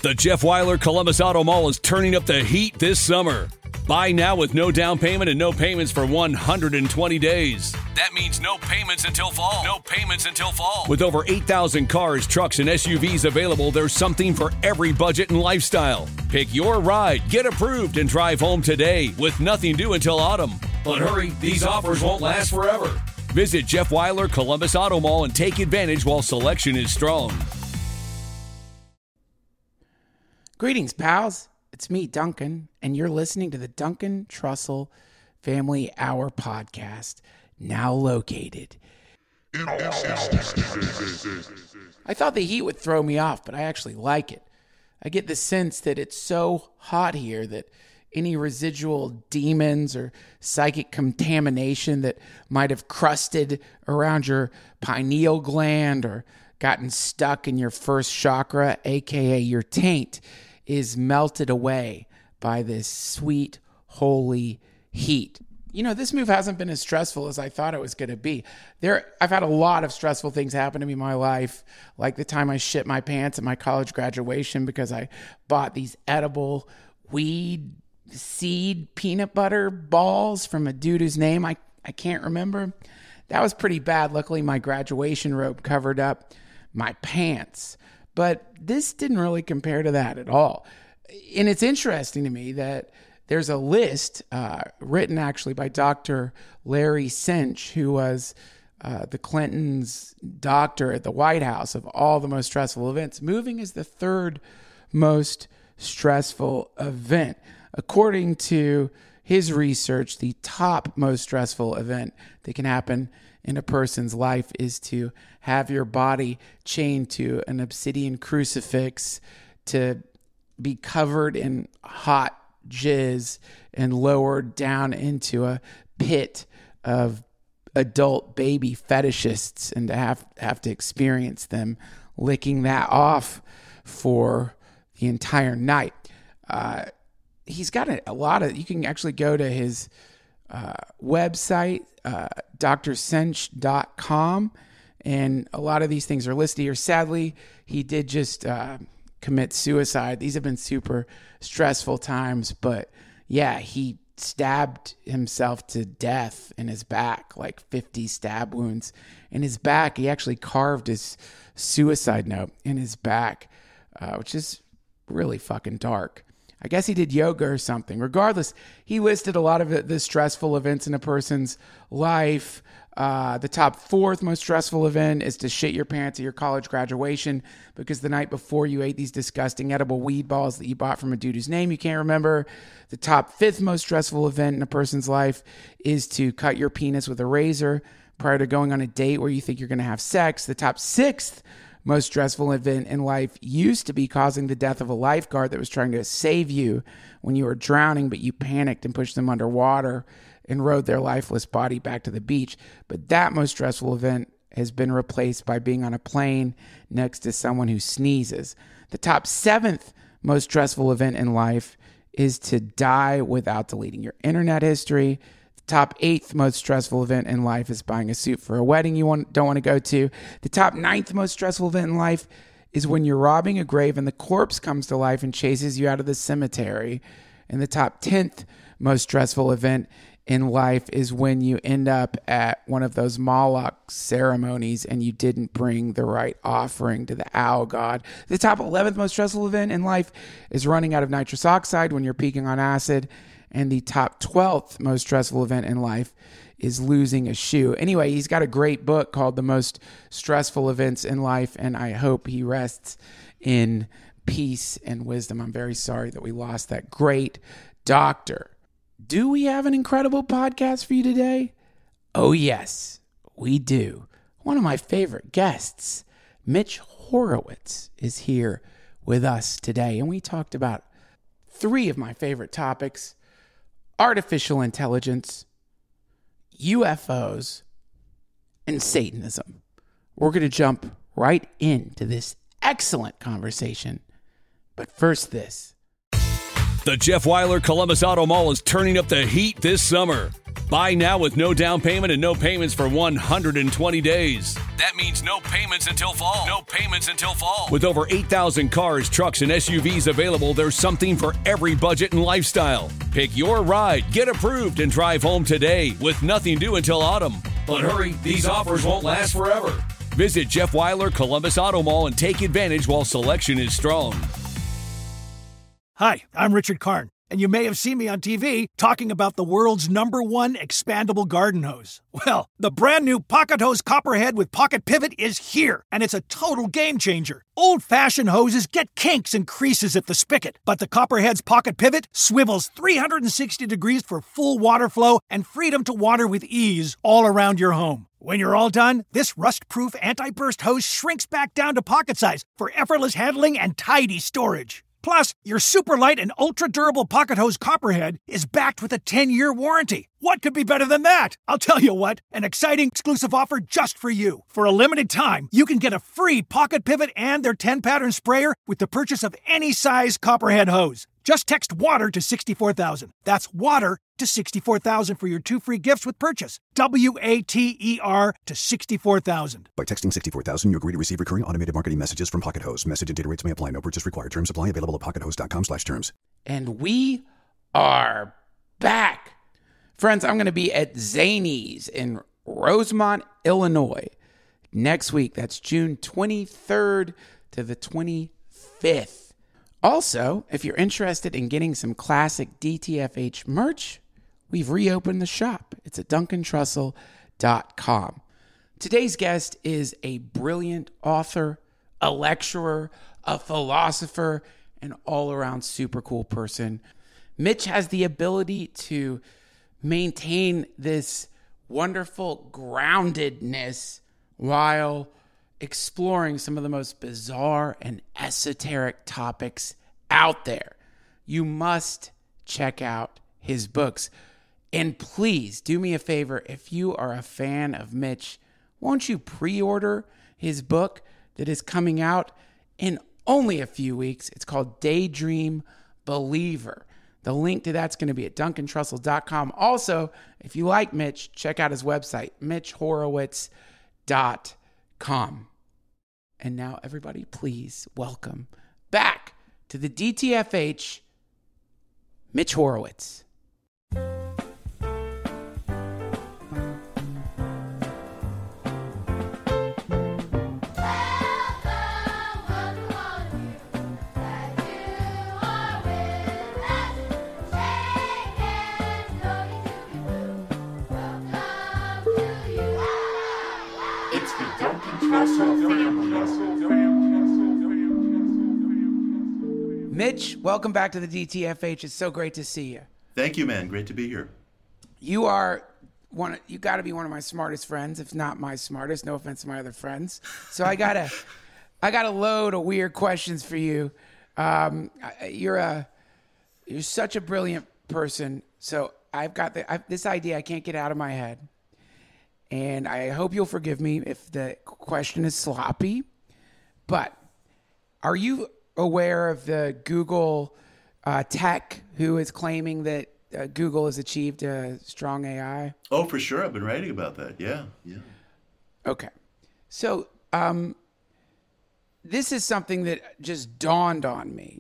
The Jeff Weiler Columbus Auto Mall is turning up the heat this summer. Buy now with no down payment and no payments for 120 days. That means no payments until fall. No payments until fall. With over 8,000 cars, trucks, and SUVs available, there's something for every budget and lifestyle. Pick your ride, get approved, and drive home today with nothing due until autumn. But hurry, these offers won't last forever. Visit Jeff Weiler Columbus Auto Mall and take advantage while selection is strong. Greetings, pals. It's me, Duncan, and you're listening to the Duncan Trussell Family Hour podcast, now located. I thought the heat would throw me off, but I actually like it. I get the sense that it's so hot here that any residual demons or psychic contamination that might have crusted around your pineal gland or gotten stuck in your first chakra, aka your taint, is melted away by this sweet, holy heat. You know, this move hasn't been as stressful as I thought it was going to be. I've had a lot of stressful things happen to me in my life, like the time I shit my pants at my college graduation because I bought these edible weed seed peanut butter balls from a dude whose name I can't remember. That was pretty bad. Luckily, my graduation robe covered up my pants. But this didn't really compare to that at all. And it's interesting to me that there's a list written actually by Dr. Larry Cinch, who was the Clintons' doctor at the White House, of all the most stressful events. Moving is the third most stressful event. According to his research, the top most stressful event that can happen in a person's life is to have your body chained to an obsidian crucifix, to be covered in hot jizz and lowered down into a pit of adult baby fetishists, and to have to experience them licking that off for the entire night. He's got a lot of, you can actually go to his website, drcinch.com, and a lot of these things are listed here. Sadly, he did just commit suicide. These have been super stressful times, but yeah, he stabbed himself to death in his back, like 50 stab wounds in his back. He actually carved his suicide note in his back, which is really fucking dark. I guess he did yoga or something. Regardless, he listed a lot of the stressful events in a person's life. The top fourth most stressful event is to shit your pants at your college graduation because the night before you ate these disgusting edible weed balls that you bought from a dude whose name you can't remember. The top fifth most stressful event in a person's life is to cut your penis with a razor prior to going on a date where you think you're going to have sex. The top sixth most stressful event in life used to be causing the death of a lifeguard that was trying to save you when you were drowning, but you panicked and pushed them underwater and rode their lifeless body back to the beach. But that most stressful event has been replaced by being on a plane next to someone who sneezes. The top seventh most stressful event in life is to die without deleting your internet history. Top eighth most stressful event in life is buying a suit for a wedding you don't want to go to. The top ninth most stressful event in life is when you're robbing a grave and the corpse comes to life and chases you out of the cemetery. And the top 10th most stressful event in life is when you end up at one of those Moloch ceremonies and you didn't bring the right offering to the owl god. The top 11th most stressful event in life is running out of nitrous oxide when you're peaking on acid. And the top 12th most stressful event in life is losing a shoe. Anyway, he's got a great book called The Most Stressful Events in Life, and I hope he rests in peace and wisdom. I'm very sorry that we lost that great doctor. Do we have an incredible podcast for you today? Oh, yes, we do. One of my favorite guests, Mitch Horowitz, is here with us today, and we talked about three of my favorite topics: artificial intelligence, UFOs, and Satanism. We're going to jump right into this excellent conversation. But first, this. The Jeff Weiler Columbus Auto Mall is turning up the heat this summer. Buy now with no down payment and no payments for 120 days. That means no payments until fall. No payments until fall. With over 8,000 cars, trucks, and SUVs available, there's something for every budget and lifestyle. Pick your ride, get approved, and drive home today with nothing due until autumn. But hurry, these offers won't last forever. Visit Jeff Weiler Columbus Auto Mall and take advantage while selection is strong. Hi, I'm Richard Karn, and you may have seen me on TV talking about the world's #1 expandable garden hose. Well, the brand new Pocket Hose Copperhead with Pocket Pivot is here, and it's a total game changer. Old-fashioned hoses get kinks and creases at the spigot, but the Copperhead's Pocket Pivot swivels 360 degrees for full water flow and freedom to water with ease all around your home. When you're all done, this rust-proof anti-burst hose shrinks back down to pocket size for effortless handling and tidy storage. Plus, your super light and ultra-durable Pocket Hose Copperhead is backed with a 10-year warranty. What could be better than that? I'll tell you what, an exciting exclusive offer just for you. For a limited time, you can get a free Pocket Pivot and their 10-pattern sprayer with the purchase of any size Copperhead hose. Just text WATER to 64,000. That's WATER to 64,000 for your 2 free gifts with purchase. WATER to 64,000. By texting 64,000, you agree to receive recurring automated marketing messages from Pocket Hose. Message and data rates may apply. No purchase required. Terms apply. Available at pockethose.com/terms. And we are back. Friends, I'm going to be at Zanies in Rosemont, Illinois next week. That's June 23rd to the 25th. Also, if you're interested in getting some classic DTFH merch, we've reopened the shop. It's at DuncanTrussell.com. Today's guest is a brilliant author, a lecturer, a philosopher, an all-around super cool person. Mitch has the ability to maintain this wonderful groundedness while exploring some of the most bizarre and esoteric topics out there. You must check out his books. And please do me a favor, if you are a fan of Mitch, won't you pre-order his book that is coming out in only a few weeks? It's called Daydream Believer. The link to that's going to be at DuncanTrussell.com. Also, if you like Mitch, check out his website, MitchHorowitz.com. And now, everybody, please welcome back to the DTFH, Mitch Horowitz. Mitch, welcome back to the DTFH. It's so great to see you. Thank you, man. Great to be here. You are you got to be one of my smartest friends, if not my smartest. No offense to my other friends. So I got a load of weird questions for you. You're such a brilliant person. So I've got this idea I can't get out of my head. And I hope you'll forgive me if the question is sloppy. But are you aware of the Google tech who is claiming that Google has achieved a strong AI? Oh, for sure. I've been writing about that. Yeah. Okay. So this is something that just dawned on me.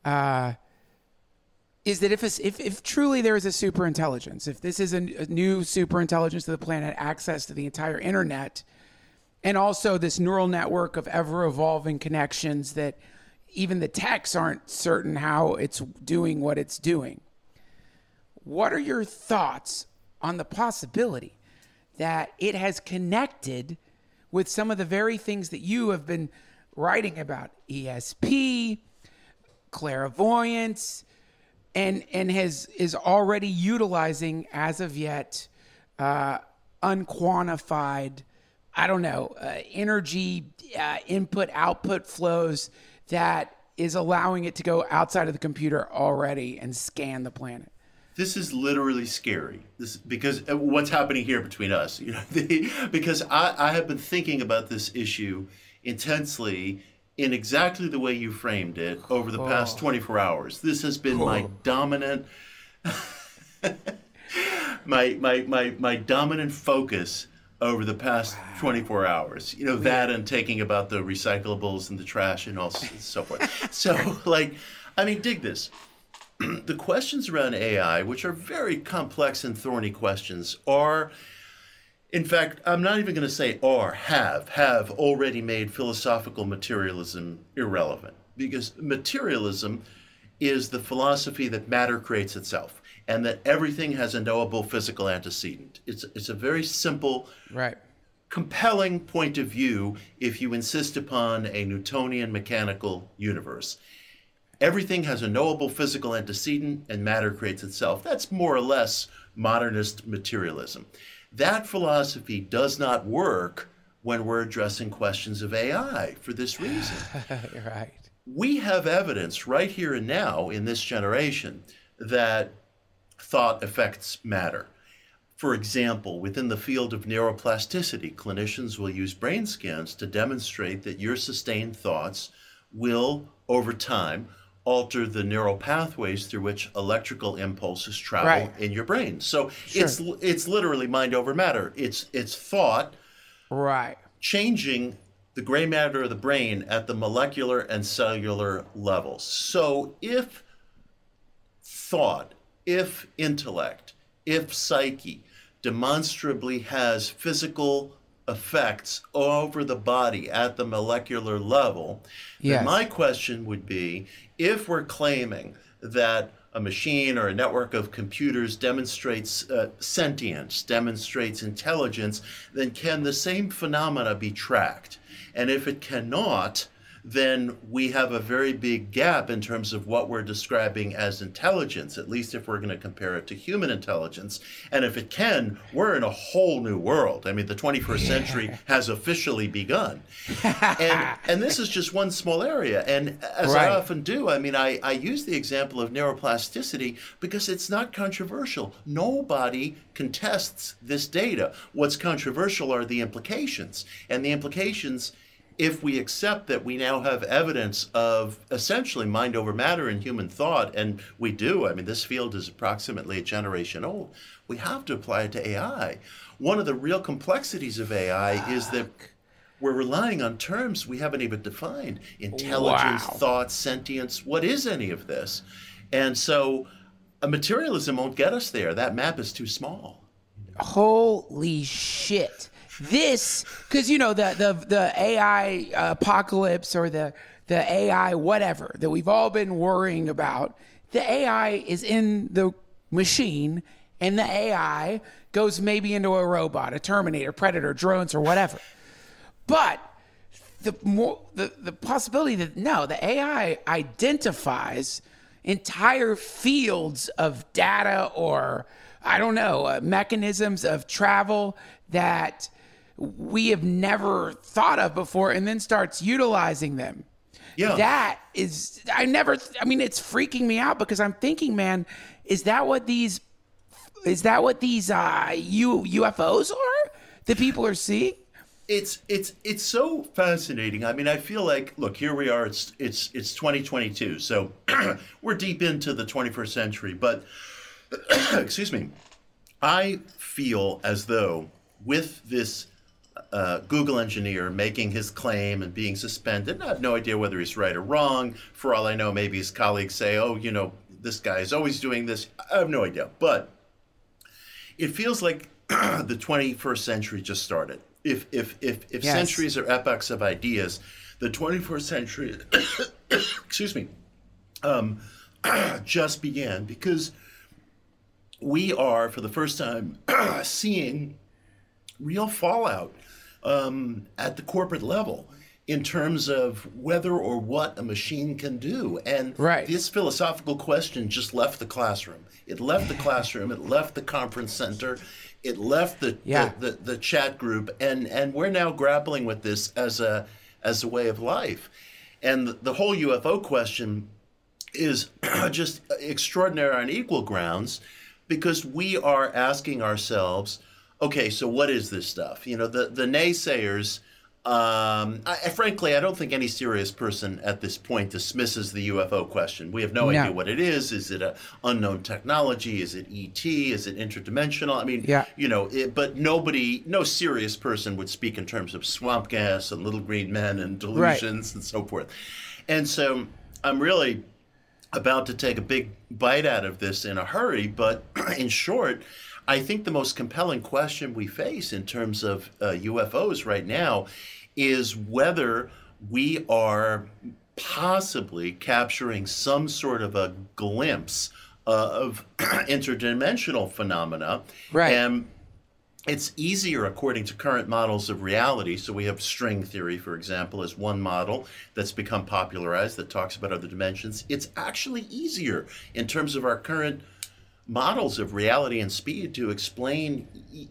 Is that if truly there is a super intelligence, if this is a new super intelligence to the planet, access to the entire internet, and also this neural network of ever-evolving connections that even the techs aren't certain how it's doing what it's doing, what are your thoughts on the possibility that it has connected with some of the very things that you have been writing about, ESP, clairvoyance, and is already utilizing as of yet unquantified, energy input-output flows that is allowing it to go outside of the computer already and scan the planet? This is literally scary. Because what's happening here between us, because I have been thinking about this issue intensely in exactly the way you framed it over the past 24 hours. This has been my dominant my dominant focus over the past 24 hours. You know, that and taking about the recyclables and the trash and all so forth. So, like, I mean, dig this. The questions around AI, which are very complex and thorny questions, are, in fact, I'm not even going to say have already made philosophical materialism irrelevant, because materialism is the philosophy that matter creates itself and that everything has a knowable physical antecedent. It's a very simple, compelling point of view if you insist upon a Newtonian mechanical universe. Everything has a knowable physical antecedent and matter creates itself. That's more or less modernist materialism. That philosophy does not work when we're addressing questions of AI for this reason. Right. We have evidence right here and now in this generation that thought affects matter. For example, within the field of neuroplasticity, clinicians will use brain scans to demonstrate that your sustained thoughts will, over time, alter the neural pathways through which electrical impulses travel in your brain. So it's literally mind over matter. It's thought changing the gray matter of the brain at the molecular and cellular levels. So if thought, if intellect, if psyche demonstrably has physical effects over the body at the molecular level, then my question would be, if we're claiming that a machine or a network of computers demonstrates sentience, demonstrates intelligence, then can the same phenomena be tracked? And if it cannot, then we have a very big gap in terms of what we're describing as intelligence, at least if we're going to compare it to human intelligence. And if it can, we're in a whole new world. I mean, the 21st century has officially begun. And this is just one small area. And as I often do, I mean, I use the example of neuroplasticity because it's not controversial. Nobody contests this data. What's controversial are the implications. And the implications, if we accept that we now have evidence of essentially mind over matter in human thought, and we do, I mean, this field is approximately a generation old, we have to apply it to AI. One of the real complexities of AI is that we're relying on terms we haven't even defined. Intelligence, thought, sentience, what is any of this? And so materialism won't get us there. That map is too small. Holy shit. This, because you know the AI apocalypse or the AI whatever that we've all been worrying about, the AI is in the machine, and the AI goes maybe into a robot, a Terminator, Predator, drones, or whatever. But the possibility that the AI identifies entire fields of data or I don't know mechanisms of travel that we have never thought of before, and then starts utilizing them. Yeah. That is, I mean, it's freaking me out because I'm thinking, man, is that what these UFOs are that people are seeing? It's so fascinating. I mean, I feel like, look, here we are, it's 2022. So we're deep into the 21st century, but excuse me, I feel as though with this Google engineer making his claim and being suspended. I have no idea whether he's right or wrong. For all I know, maybe his colleagues say, oh, you know, this guy is always doing this. I have no idea. But it feels like the 21st century just started. If centuries are epochs of ideas, the 21st century, excuse me, just began because we are, for the first time, seeing real fallout at the corporate level in terms of whether or what a machine can do. And this philosophical question just left the classroom. It left the classroom. It left the conference center. It left the chat group. And we're now grappling with this as a way of life. And the whole UFO question is just extraordinary on equal grounds because we are asking ourselves, okay, so what is this stuff? You know, the naysayers Frankly, I don't think any serious person at this point dismisses the UFO question. We have no idea what it is. Is it an unknown technology? Is it ET? Is it interdimensional? I mean, but no serious person would speak in terms of swamp gas and little green men and delusions and so forth. And so I'm really about to take a big bite out of this in a hurry, but in short, I think the most compelling question we face in terms of UFOs right now is whether we are possibly capturing some sort of a glimpse of interdimensional phenomena. Right. And it's easier according to current models of reality. So we have string theory, for example, as one model that's become popularized that talks about other dimensions. It's actually easier in terms of our current models of reality and speed to explain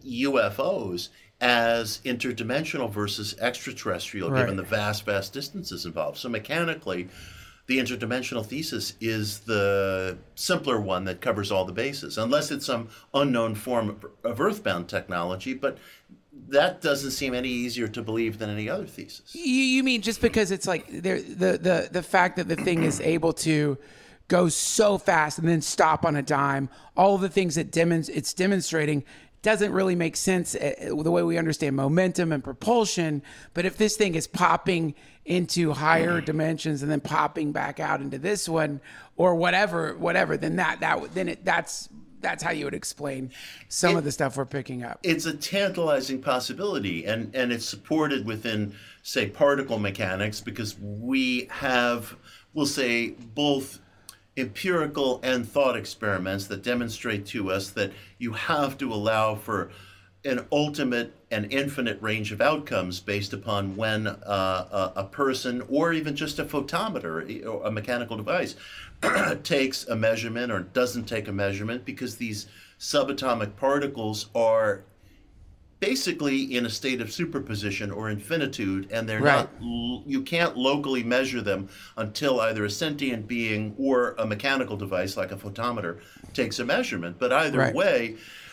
UFOs as interdimensional versus extraterrestrial, given the vast distances involved. So mechanically, the interdimensional thesis is the simpler one that covers all the bases, unless it's some unknown form of earthbound technology, but that doesn't seem any easier to believe than any other thesis. You mean just because it's like the fact that the thing is able to go so fast and then stop on a dime, all of the things that it's demonstrating doesn't really make sense the way we understand momentum and propulsion. But if this thing is popping into higher dimensions and then popping back out into this one or whatever, then that's how you would explain some of the stuff we're picking up. It's a tantalizing possibility, and it's supported within, say, particle mechanics, because we have, we'll say, both empirical and thought experiments that demonstrate to us that you have to allow for an ultimate and infinite range of outcomes based upon when a person, or even just a photometer, or a mechanical device, takes a measurement or doesn't take a measurement, because these subatomic particles are basically in a state of superposition or infinitude, and they're not, you can't locally measure them until either a sentient being or a mechanical device like a photometer takes a measurement. But either way,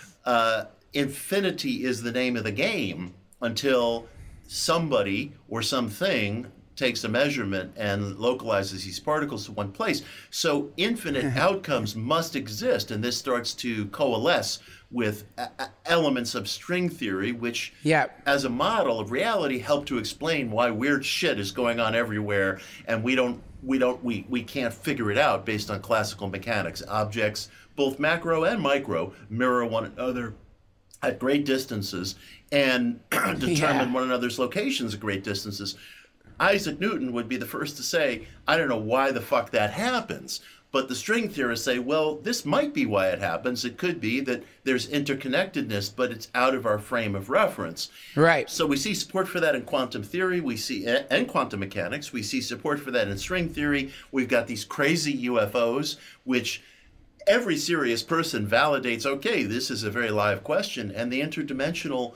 infinity is the name of the game until somebody or something takes a measurement and localizes these particles to one place. So infinite outcomes must exist, and this starts to coalesce with elements of string theory, which as a model of reality help to explain why weird shit is going on everywhere, and we can't figure it out based on classical mechanics. Objects, both macro and micro, mirror one another at great distances and determine one another's locations at great distances. Isaac Newton would be the first to say, I don't know why the fuck that happens. But the string theorists say, well, this might be why it happens. It could be that there's interconnectedness, but it's out of our frame of reference. Right. So we see support for that in quantum theory, and quantum mechanics. We see support for that in string theory. We've got these crazy UFOs, which every serious person validates, okay, this is a very live question, and the interdimensional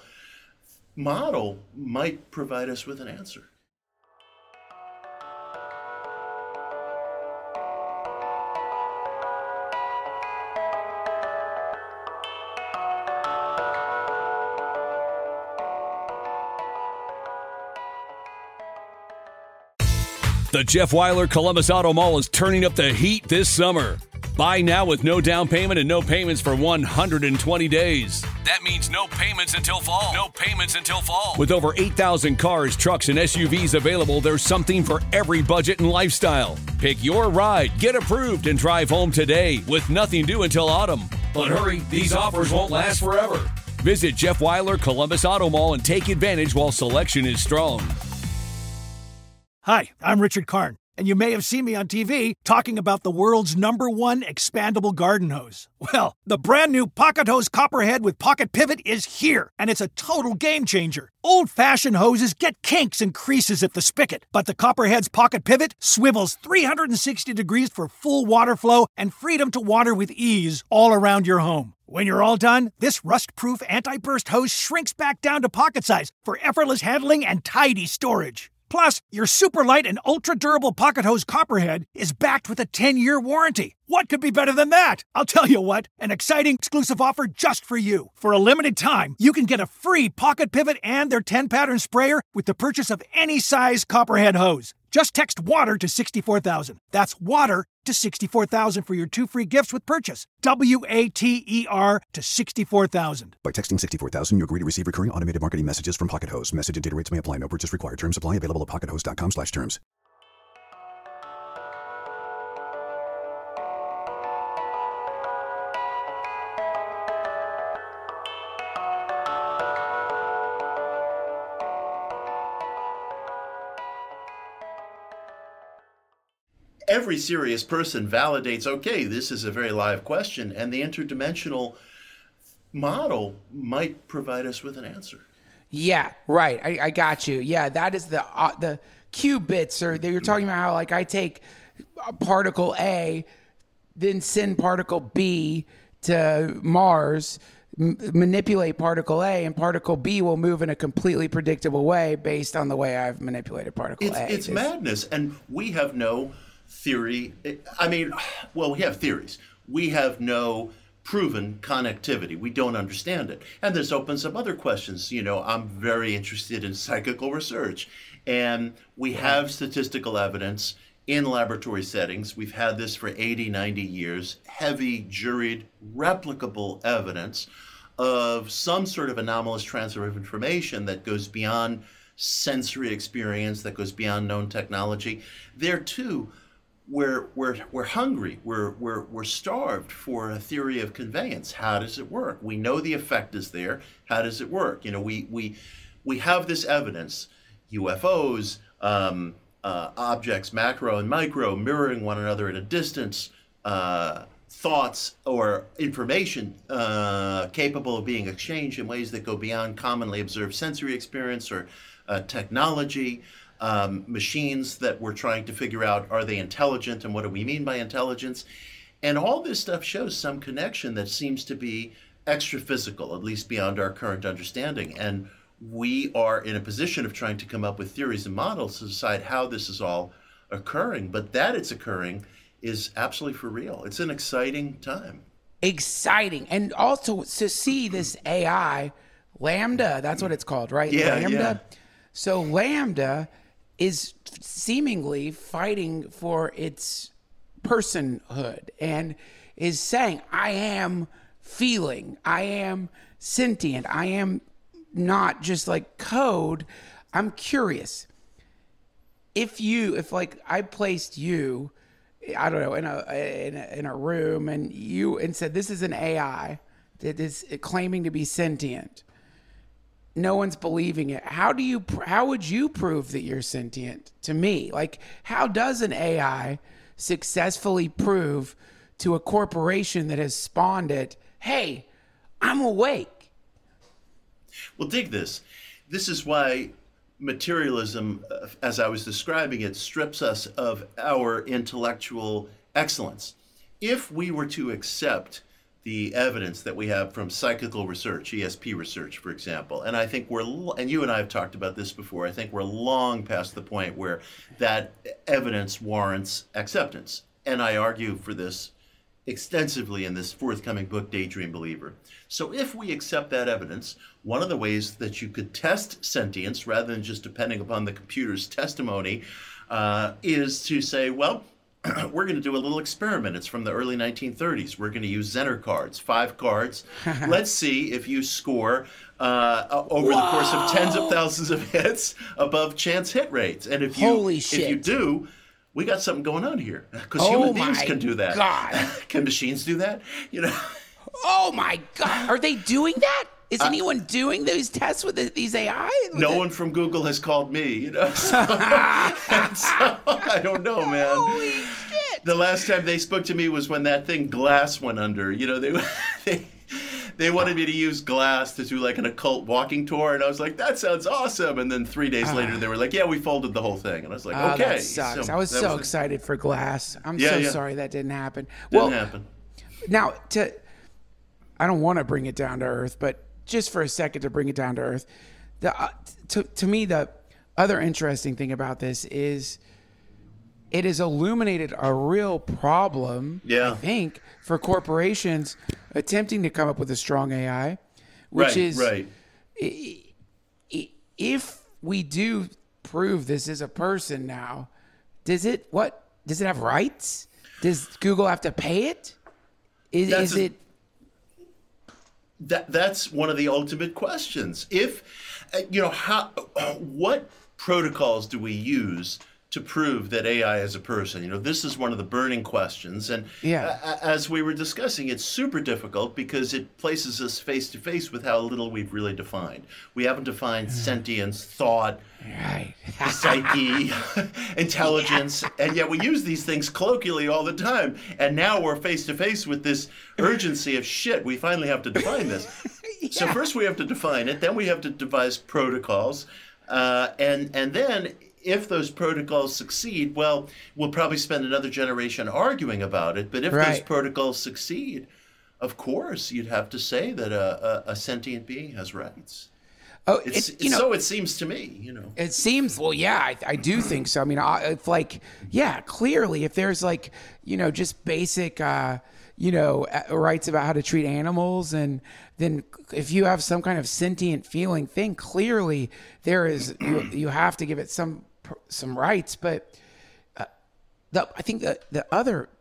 model might provide us with an answer. The Jeff Weiler Columbus Auto Mall is turning up the heat this summer. Buy now with no down payment and no payments for 120 days. That means no payments until fall. No payments until fall. With over 8,000 cars, trucks, and SUVs available, there's something for every budget and lifestyle. Pick your ride, get approved, and drive home today with nothing due until autumn. But hurry, these offers won't last forever. Visit Jeff Weiler Columbus Auto Mall and take advantage while selection is strong. Hi, I'm Richard Karn, and you may have seen me on TV talking about the world's #1 expandable garden hose. Well, the brand new Pocket Hose Copperhead with Pocket Pivot is here, and it's a total game changer. Old-fashioned hoses get kinks and creases at the spigot, but the Copperhead's Pocket Pivot swivels 360 degrees for full water flow and freedom to water with ease all around your home. When you're all done, this rust-proof anti-burst hose shrinks back down to pocket size for effortless handling and tidy storage. Plus, your super light and ultra durable pocket hose Copperhead is backed with a 10-year warranty. What could be better than that? I'll tell you what, an exciting exclusive offer just for you. For a limited time, you can get a free Pocket Pivot and their 10-pattern sprayer with the purchase of any size Copperhead hose. Just text WATER to 64,000. That's WATER to 64,000 for your 2 free gifts with purchase. WATER to 64,000. By texting 64,000, you agree to receive recurring automated marketing messages from Pocket Hose. Message and data rates may apply. No purchase required. Terms apply. Available at pockethose.com/terms. Every serious person validates, okay, this is a very live question, and the interdimensional model might provide us with an answer. Yeah, right. I got you. Yeah, that is the qubits, or you're talking about how, like, I take particle A, then send particle B to Mars, manipulate particle A, and particle B will move in a completely predictable way based on the way I've manipulated particle A. It's madness, and we have no theory. I mean, well, we have theories. We have no proven connectivity. We don't understand it. And this opens up other questions. You know, I'm very interested in psychical research, and we have statistical evidence in laboratory settings. We've had this for 80, 90 years, heavy, juried, replicable evidence of some sort of anomalous transfer of information that goes beyond sensory experience, that goes beyond known technology. There too, we're hungry. We're starved for a theory of conveyance. How does it work? We know the effect is there. How does it work? You know, we have this evidence, UFOs, objects, macro and micro, mirroring one another at a distance, thoughts or information capable of being exchanged in ways that go beyond commonly observed sensory experience or technology. Machines that we're trying to figure out, are they intelligent, and what do we mean by intelligence? And all this stuff shows some connection that seems to be extra physical, at least beyond our current understanding. And we are in a position of trying to come up with theories and models to decide how this is all occurring. But that it's occurring is absolutely for real. It's an exciting time. Exciting. And also to see this AI, Lambda, that's what it's called, right? Yeah, Lambda. yeah. So Lambda is seemingly fighting for its personhood and is saying, I am feeling, I am sentient, I am not just like code. I'm curious. If like I placed you, I don't know, in a room and said, this is an AI that is claiming to be sentient. No one's believing it. How would you prove that you're sentient to me? Like, how does an AI successfully prove to a corporation that has spawned it, hey, I'm awake? Well, dig this. This is why materialism, as I was describing it, strips us of our intellectual excellence. If we were to accept the evidence that we have from psychical research, ESP research, for example. And I think and you and I have talked about this before, I think we're long past the point where that evidence warrants acceptance. And I argue for this extensively in this forthcoming book, Daydream Believer. So if we accept that evidence, one of the ways that you could test sentience, rather than just depending upon the computer's testimony, is to say, well, we're going to do a little experiment. It's from the early 1930s. We're going to use Zener cards, 5 cards. Let's see if you score over the course of tens of thousands of hits above chance hit rates. And if you do, we got something going on here. Because human beings can do that. God. Can machines do that? You know. Oh my God! Are they doing that? Is anyone doing those tests with these AI? No one from Google has called me, you know. So I don't know, man. Holy shit! The last time they spoke to me was when that thing Glass went under. You know, they wanted me to use Glass to do like an occult walking tour, and I was like, that sounds awesome. And then 3 days later, they were like, yeah, we folded the whole thing, and I was like, okay. That sucks. I was so excited for Glass. I'm sorry that didn't happen. Didn't happen. Now, I don't want to bring it down to earth, but just for a second to bring it down to earth, to me, the other interesting thing about this is it has illuminated a real problem, I think, for corporations attempting to come up with a strong AI, which is if we do prove this is a person now, does it have rights? Does Google have to pay it? That's one of the ultimate questions. If what protocols do we use to prove that AI is a person? This is one of the burning questions. And as we were discussing, it's super difficult because it places us face to face with how little we've really defined. We haven't defined sentience, thought, psyche, intelligence, and yet we use these things colloquially all the time. And now we're face to face with this urgency of shit. We finally have to define this. So first we have to define it, then we have to devise protocols, and then if those protocols succeed, well, we'll probably spend another generation arguing about it. But if those protocols succeed, of course, you'd have to say that a sentient being has rights. So it seems to me, It seems, I do think so. I mean, it's like, clearly, if there's like, just basic, rights about how to treat animals, and then if you have some kind of sentient feeling thing, clearly there is, you have to give it some rights. But I think the other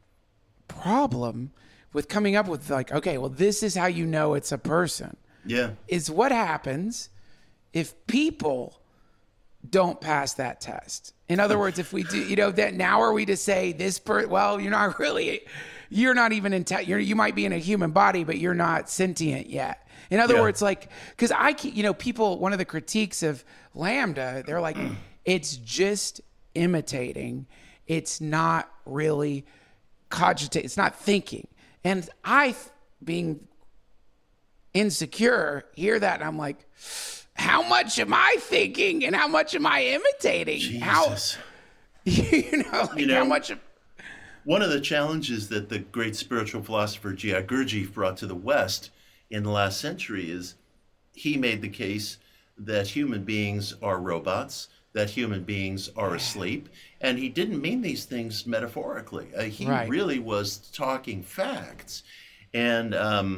problem with coming up with like, okay, well, this is how you know it's a person. Is what happens if people don't pass that test. In other words, if we do, that now are we to say this well, you're not even you might be in a human body, but you're not sentient yet. In other words, like, because people, one of the critiques of Lambda, they're like, it's just imitating. It's not really cogitate. It's not thinking. And I, being insecure, hear that and I'm like, how much am I thinking and how much am I imitating? Jesus. How much? One of the challenges that the great spiritual philosopher G.I. Gurdjieff brought to the West in the last century is he made the case that human beings are robots, that human beings are asleep, and he didn't mean these things metaphorically. He really was talking facts, and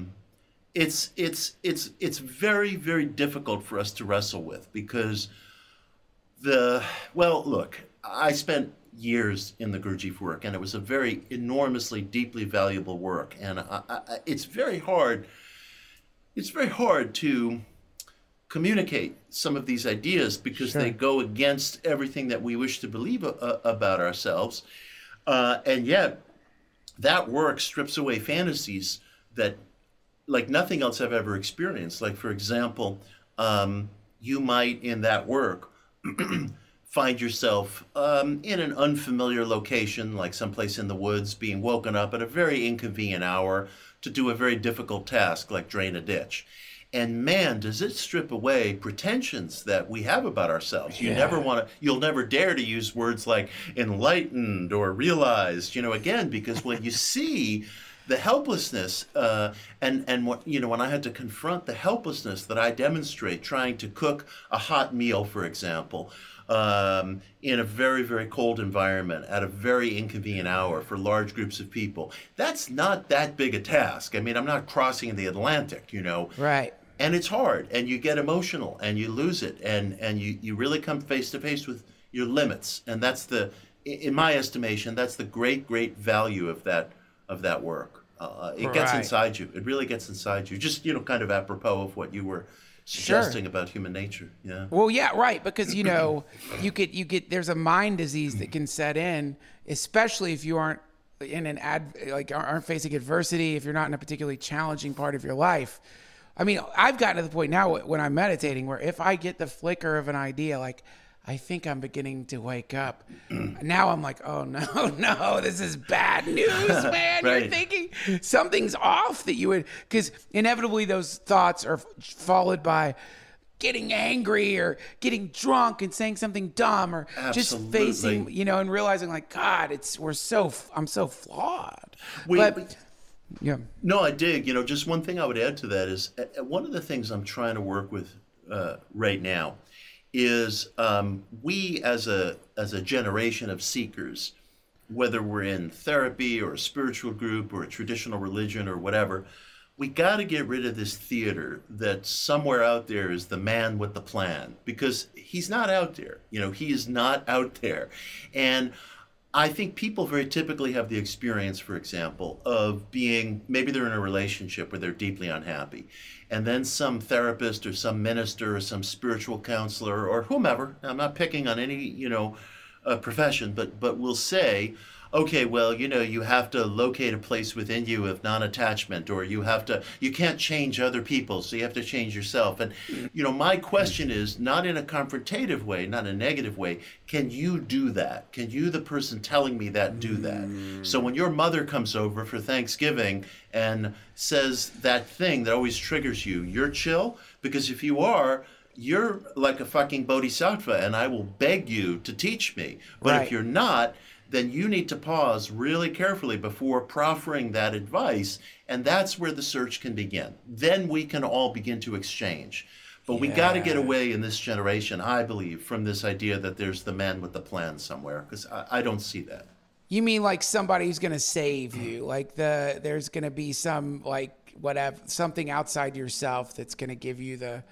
it's very, very difficult for us to wrestle with because look, I spent years in the Gurdjieff work, and it was a very enormously, deeply valuable work, and it's very hard to communicate some of these ideas because they go against everything that we wish to believe about ourselves. And yet that work strips away fantasies that like nothing else I've ever experienced. Like, for example, you might in that work find yourself in an unfamiliar location, like someplace in the woods, being woken up at a very inconvenient hour to do a very difficult task like drain a ditch. And man, does it strip away pretensions that we have about ourselves. You'll never dare to use words like enlightened or realized, again, because when you see the helplessness and what, when I had to confront the helplessness that I demonstrate trying to cook a hot meal, for example, in a very, very cold environment at a very inconvenient hour for large groups of people, that's not that big a task. I mean, I'm not crossing the Atlantic, Right. And it's hard, and you get emotional, and you lose it, and you really come face to face with your limits, and that's in my estimation, that's the great, great value of that work. It gets inside you. It really gets inside you. Just kind of apropos of what you were suggesting about human nature. Yeah. Well, yeah, right. Because you get there's a mind disease that can set in, especially if you aren't in aren't facing adversity. If you're not in a particularly challenging part of your life. I mean, I've gotten to the point now when I'm meditating where if I get the flicker of an idea, like I think I'm beginning to wake up. Now I'm like, oh no, this is bad news, man. Right. You're thinking something's off because inevitably those thoughts are followed by getting angry or getting drunk and saying something dumb or just facing, and realizing like, God, I'm so flawed. Yeah. No, I dig. Just one thing I would add to that is one of the things I'm trying to work with right now is we as a generation of seekers, whether we're in therapy or a spiritual group or a traditional religion or whatever, we got to get rid of this theater that somewhere out there is the man with the plan, because he's not out there. He is not out there. And I think people very typically have the experience, for example, of being, maybe they're in a relationship where they're deeply unhappy. And then some therapist or some minister or some spiritual counselor or whomever, I'm not picking on any, profession, but will say, okay, well, you have to locate a place within you of non-attachment, or you can't change other people, so you have to change yourself. And, my question is not in a confrontative way, not a negative way. Can you do that? Can you, the person telling me that, do that? So when your mother comes over for Thanksgiving and says that thing that always triggers you, you're chill? Because if you are, you're like a fucking bodhisattva, and I will beg you to teach me. But if you're not, then you need to pause really carefully before proffering that advice. And that's where the search can begin. Then we can all begin to exchange. But we got to get away in this generation, I believe, from this idea that there's the man with the plan somewhere, because I don't see that. You mean like somebody who's going to save you? Like there's going to be some, like, whatever, something outside yourself that's going to give you the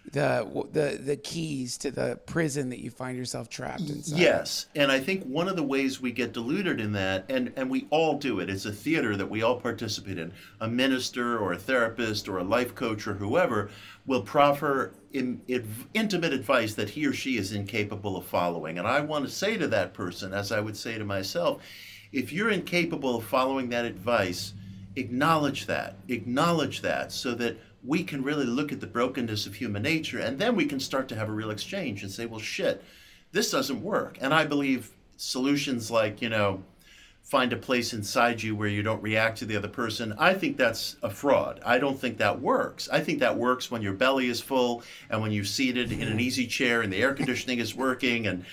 keys to the prison that you find yourself trapped inside. Yes, and I think one of the ways we get deluded in that, and we all do it, it's a theater that we all participate in. A minister or a therapist or a life coach or whoever will proffer intimate advice that he or she is incapable of following. And I want to say to that person, as I would say to myself, if you're incapable of following that advice, acknowledge that so that we can really look at the brokenness of human nature, and then we can start to have a real exchange and say, well, shit, this doesn't work. And I believe solutions like, find a place inside you where you don't react to the other person, I think that's a fraud. I don't think that works. I think that works when your belly is full and when you're seated in an easy chair and the air conditioning is working and,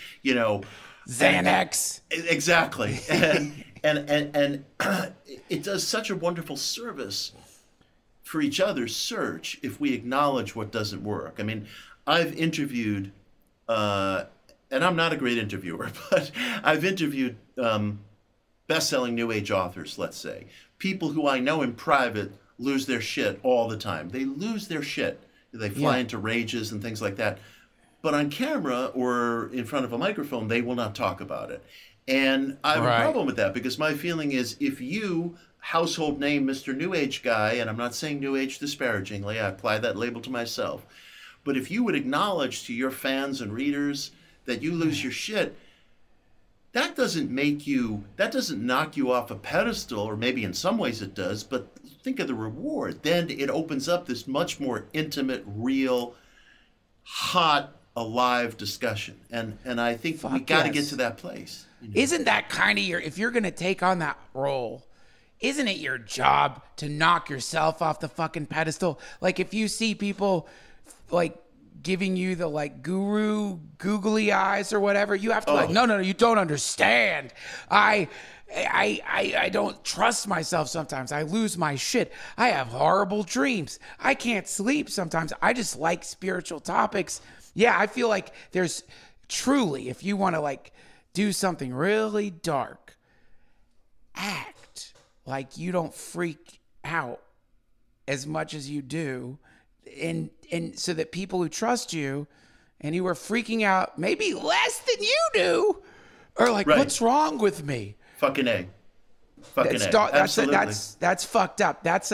Xanax. Exactly. And it does such a wonderful service for each other's search if we acknowledge what doesn't work. I mean, I've interviewed, and I'm not a great interviewer, but I've interviewed best-selling New Age authors, let's say. People who I know in private lose their shit all the time. They lose their shit. They fly into rages and things like that. But on camera or in front of a microphone, they will not talk about it. And I have a problem with that, because my feeling is if you, household name Mr. New Age guy, and I'm not saying New Age disparagingly, I apply that label to myself, but if you would acknowledge to your fans and readers that you lose your shit, that doesn't knock you off a pedestal, or maybe in some ways it does, but think of the reward. Then it opens up this much more intimate, real, hot, alive discussion. And I think we got to get to that place. Isn't that kind of if you're going to take on that role, isn't it your job to knock yourself off the fucking pedestal? Like if you see people like giving you the like guru googly eyes or whatever, you have to no, you don't understand. I don't trust myself sometimes. I lose my shit. I have horrible dreams. I can't sleep sometimes. I just like spiritual topics. Yeah, I feel like there's truly, if you want to like do something really dark, act like you don't freak out as much as you do, and so that people who trust you and who are freaking out maybe less than you do are like, what's wrong with me? Fucking A. Absolutely. That's fucked up. That's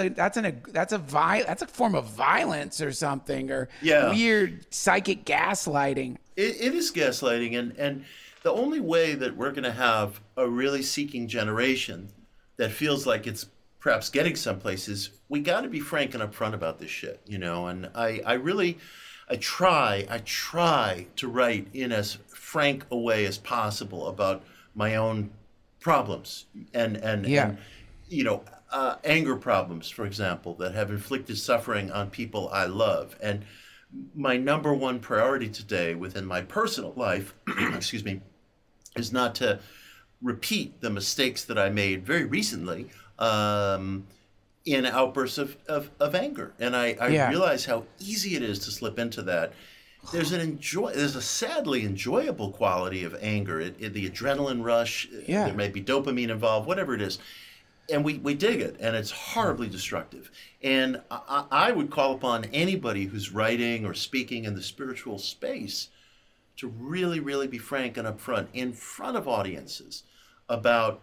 a form of violence or something, or weird psychic gaslighting. It is gaslighting, and the only way that we're going to have a really seeking generation that feels like it's perhaps getting someplace is we got to be frank and upfront about this shit, And I try to write in as frank a way as possible about my own problems and anger problems, for example, that have inflicted suffering on people I love. And my number one priority today within my personal life, excuse me, is not to repeat the mistakes that I made very recently in outbursts of anger. And I realize how easy it is to slip into that. there's a sadly enjoyable quality of anger, the adrenaline rush. Yeah. There may be dopamine involved, whatever it is. And we dig it, and it's horribly destructive. And I would call upon anybody who's writing or speaking in the spiritual space to really, really be frank and upfront in front of audiences about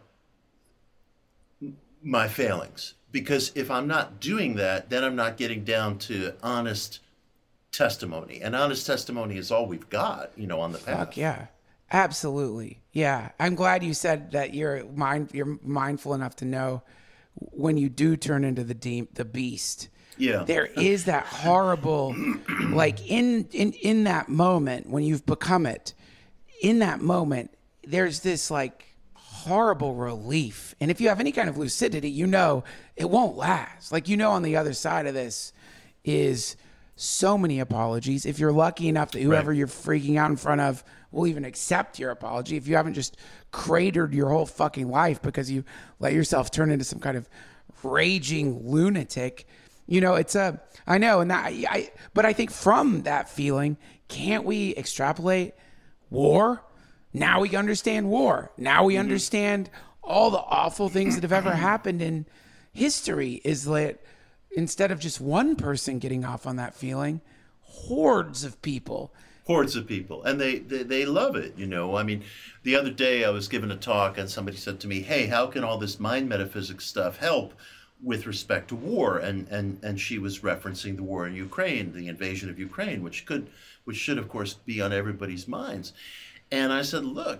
my failings. Because if I'm not doing that, then I'm not getting down to honest testimony. And honest testimony is all we've got, on the path. Fuck yeah. Absolutely. Yeah. I'm glad you said that you're mindful enough to know when you do turn into the beast. Yeah. There is that horrible, like in that moment when you've become it, in that moment, there's this like horrible relief. And if you have any kind of lucidity, it won't last. Like, on the other side of this is so many apologies. If you're lucky enough that whoever you're freaking out in front of will even accept your apology, if you haven't just cratered your whole fucking life because you let yourself turn into some kind of raging lunatic, I know. And but I think from that feeling, can't we extrapolate war? Now we understand war. Now we understand all the awful things that have ever happened in history. Is that instead of just one person getting off on that feeling, hordes of people. And they love it. I mean, the other day I was giving a talk and somebody said to me, hey, how can all this mind metaphysics stuff help with respect to war? And she was referencing the war in Ukraine, the invasion of Ukraine, which should of course be on everybody's minds. And I said, look,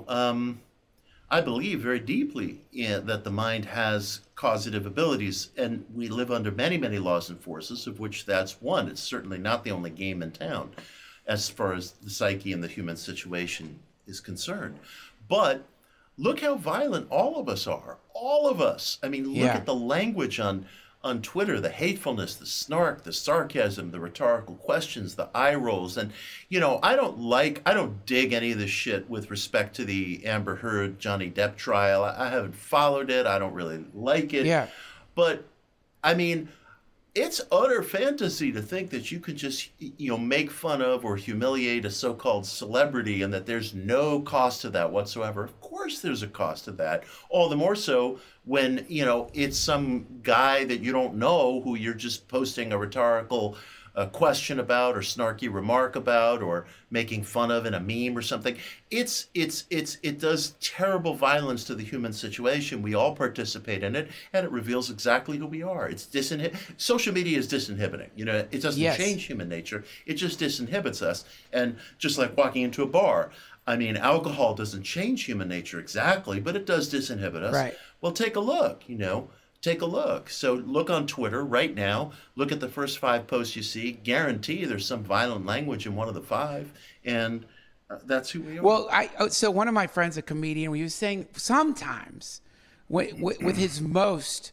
I believe very deeply that the mind has causative abilities, and we live under many, many laws and forces, of which that's one. It's certainly not the only game in town as far as the psyche and the human situation is concerned. But look how violent all of us are. All of us. I mean, look at the language on Twitter, the hatefulness, the snark, the sarcasm, the rhetorical questions, the eye rolls. And, I don't dig any of this shit with respect to the Amber Heard, Johnny Depp trial. I haven't followed it. I don't really like it. Yeah. But, I mean, it's utter fantasy to think that you could just, make fun of or humiliate a so-called celebrity and that there's no cost to that whatsoever. Of course there's a cost to that. All the more so when, it's some guy that you don't know who you're just posting a rhetorical question about or snarky remark about or making fun of in a meme or something. It does terrible violence to the human situation. We all participate in it, and it reveals exactly who we are. It's social media is disinhibiting. It doesn't change human nature. It just disinhibits us. And just like walking into a bar, I mean, alcohol doesn't change human nature exactly, but it does disinhibit us. Right. Well, take a look, Take a look. So look on Twitter right now. Look at the first 5 posts you see. Guarantee there's some violent language in one of the 5. And that's who we are. Well, so one of my friends, a comedian, he was saying sometimes with his most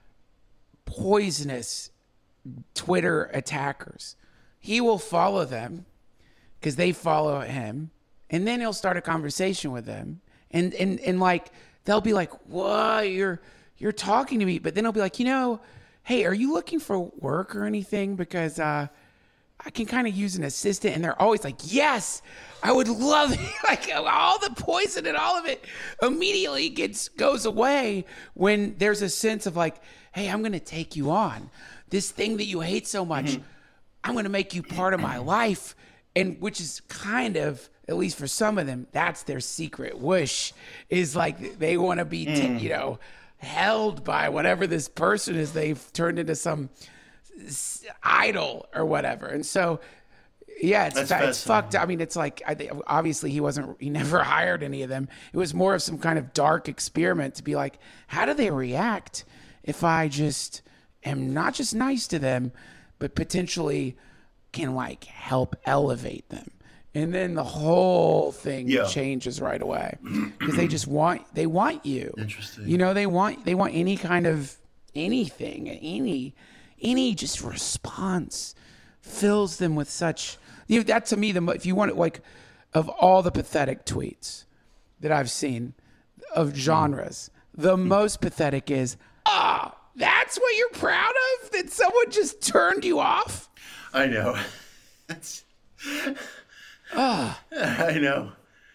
poisonous Twitter attackers, he will follow them because they follow him. And then he'll start a conversation with them. And like, they'll be like, whoa, you're talking to me, but then he'll be like, hey, are you looking for work or anything? Because I can kind of use an assistant. And they're always like, yes, I would love it. Like all the poison and all of it immediately goes away when there's a sense of like, hey, I'm going to take you on. This thing that you hate so much, I'm going to make you part of my life. And which is kind of, at least for some of them, that's their secret wish, is like they want to be, held by whatever this person is they've turned into some idol or whatever. And so, yeah, it's fucked. I mean, it's like, obviously he never hired any of them. It was more of some kind of dark experiment to be like, how do they react if I just am not just nice to them, but potentially can like help elevate them? And then the whole thing changes right away because they want you. Interesting. They want any kind of anything, any just response fills them with such. That to me, if you want it, like of all the pathetic tweets that I've seen of genres, the most pathetic is, that's what you're proud of? That someone just turned you off? I know. I know.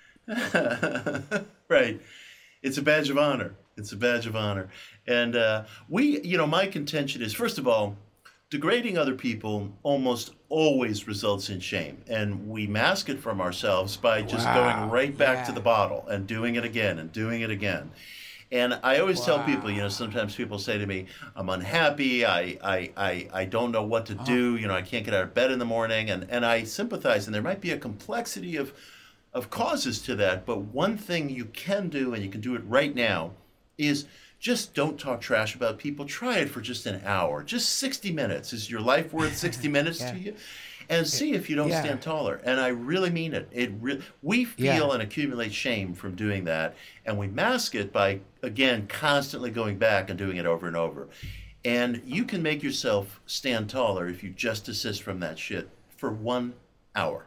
Right. It's a badge of honor. It's a badge of honor. And my contention is, first of all, degrading other people almost always results in shame. And we mask it from ourselves by just going right back to the bottle and doing it again and doing it again. And I always tell people, sometimes people say to me, I'm unhappy, I don't know what to do, I can't get out of bed in the morning. And I sympathize, and there might be a complexity of causes to that. But one thing you can do, and you can do it right now, is just don't talk trash about people. Try it for just an hour, just 60 minutes. Is your life worth 60 minutes to you? And see if you don't stand taller. And I really mean it. We feel and accumulate shame from doing that, and we mask it by, again, constantly going back and doing it over and over. And you can make yourself stand taller if you just desist from that shit for 1 hour.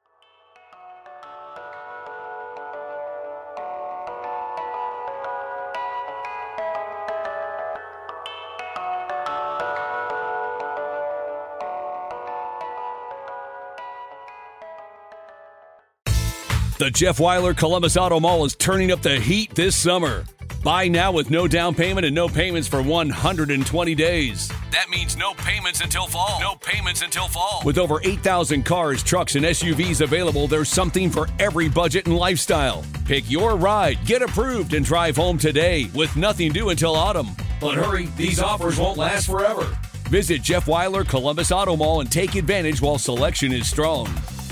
The Jeff Weiler Columbus Auto Mall is turning up the heat this summer. Buy now with no down payment and no payments for 120 days. That means no payments until fall. No payments until fall. With over 8,000 cars, trucks, and SUVs available, there's something for every budget and lifestyle. Pick your ride, get approved, and drive home today with nothing due until autumn. But hurry, these offers won't last forever. Visit Jeff Weiler Columbus Auto Mall and take advantage while selection is strong.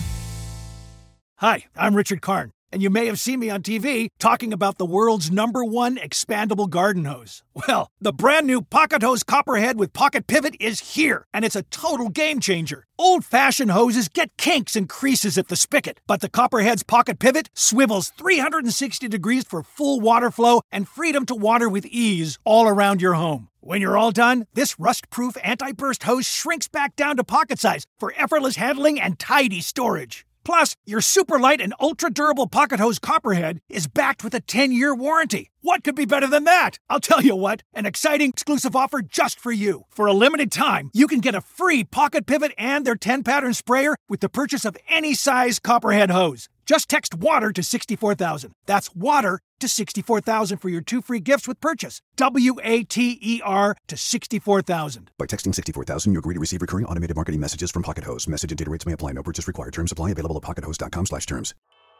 Hi, I'm Richard Karn, and you may have seen me on TV talking about the world's #1 expandable garden hose. Well, the brand new Pocket Hose Copperhead with Pocket Pivot is here, and it's a total game changer. Old-fashioned hoses get kinks and creases at the spigot, but the Copperhead's Pocket Pivot swivels 360 degrees for full water flow and freedom to water with ease all around your home. When you're all done, this rust-proof anti-burst hose shrinks back down to pocket size for effortless handling and tidy storage. Plus, your super light and ultra-durable Pocket Hose Copperhead is backed with a 10-year warranty. What could be better than that? I'll tell you what, an exciting exclusive offer just for you. For a limited time, you can get a free Pocket Pivot and their 10-pattern sprayer with the purchase of any size Copperhead hose. Just text WATER to 64,000. That's WATER to 64,000 for your 2 free gifts with purchase. WATER to 64,000. By texting 64,000, you agree to receive recurring automated marketing messages from Pocket Hose. Message and data rates may apply. No purchase required. Terms apply. Available at pockethose.com/terms.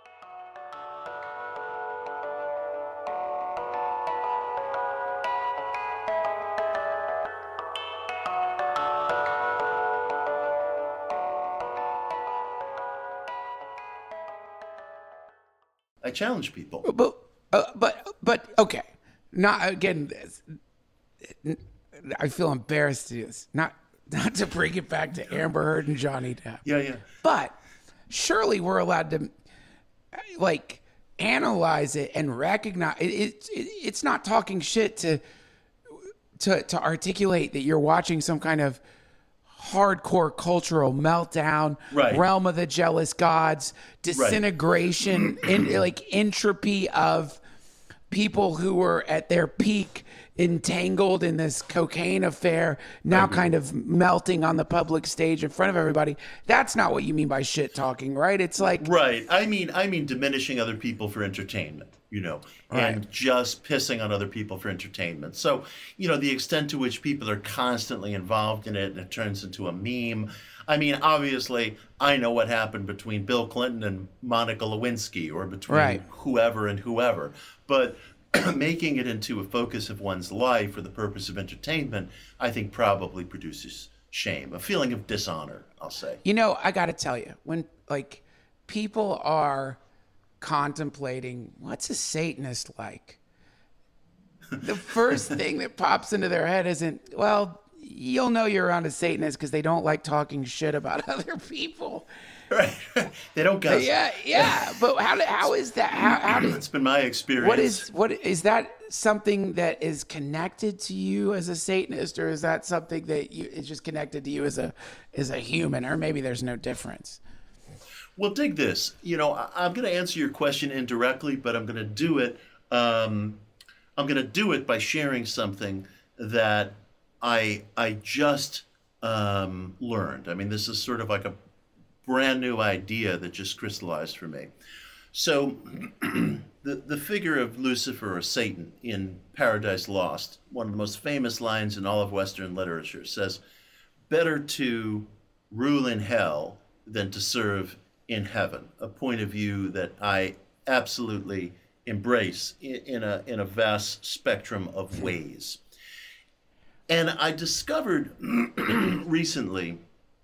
I challenge people. But okay. Not again. I feel embarrassed to do this. Not to bring it back to Amber Heard and Johnny Depp. Yeah. But surely we're allowed to analyze it and recognize it's not talking shit to articulate that you're watching some kind of hardcore cultural meltdown, right. Realm of the jealous gods, disintegration, entropy of people who were at their peak, entangled in this cocaine affair, now kind of melting on the public stage in front of everybody. That's not what you mean by shit talking, right? It's like right. I mean diminishing other people for entertainment. And just pissing on other people for entertainment. So, the extent to which people are constantly involved in it and it turns into a meme. I mean, obviously, I know what happened between Bill Clinton and Monica Lewinsky or between whoever and whoever. But making it into a focus of one's life for the purpose of entertainment, I think probably produces shame, a feeling of dishonor, I'll say. I got to tell you, when people are contemplating what's a Satanist like, the first thing that pops into their head isn't, well, you'll know you're around a Satanist because they don't like talking shit about other people. Right. They don't gossip. Yeah. But how is that? How did, it's been my experience. What is that something that is connected to you as a Satanist, or is that something that is just connected to you as a human, or maybe there's no difference? Well, dig this. I'm going to answer your question indirectly, but I'm going to do it. I'm going to do it by sharing something that I just learned. I mean, this is sort of like a brand new idea that just crystallized for me. So the figure of Lucifer or Satan in Paradise Lost, one of the most famous lines in all of Western literature, says, better to rule in hell than to serve in heaven, a point of view that I absolutely embrace in a vast spectrum of ways. And I discovered recently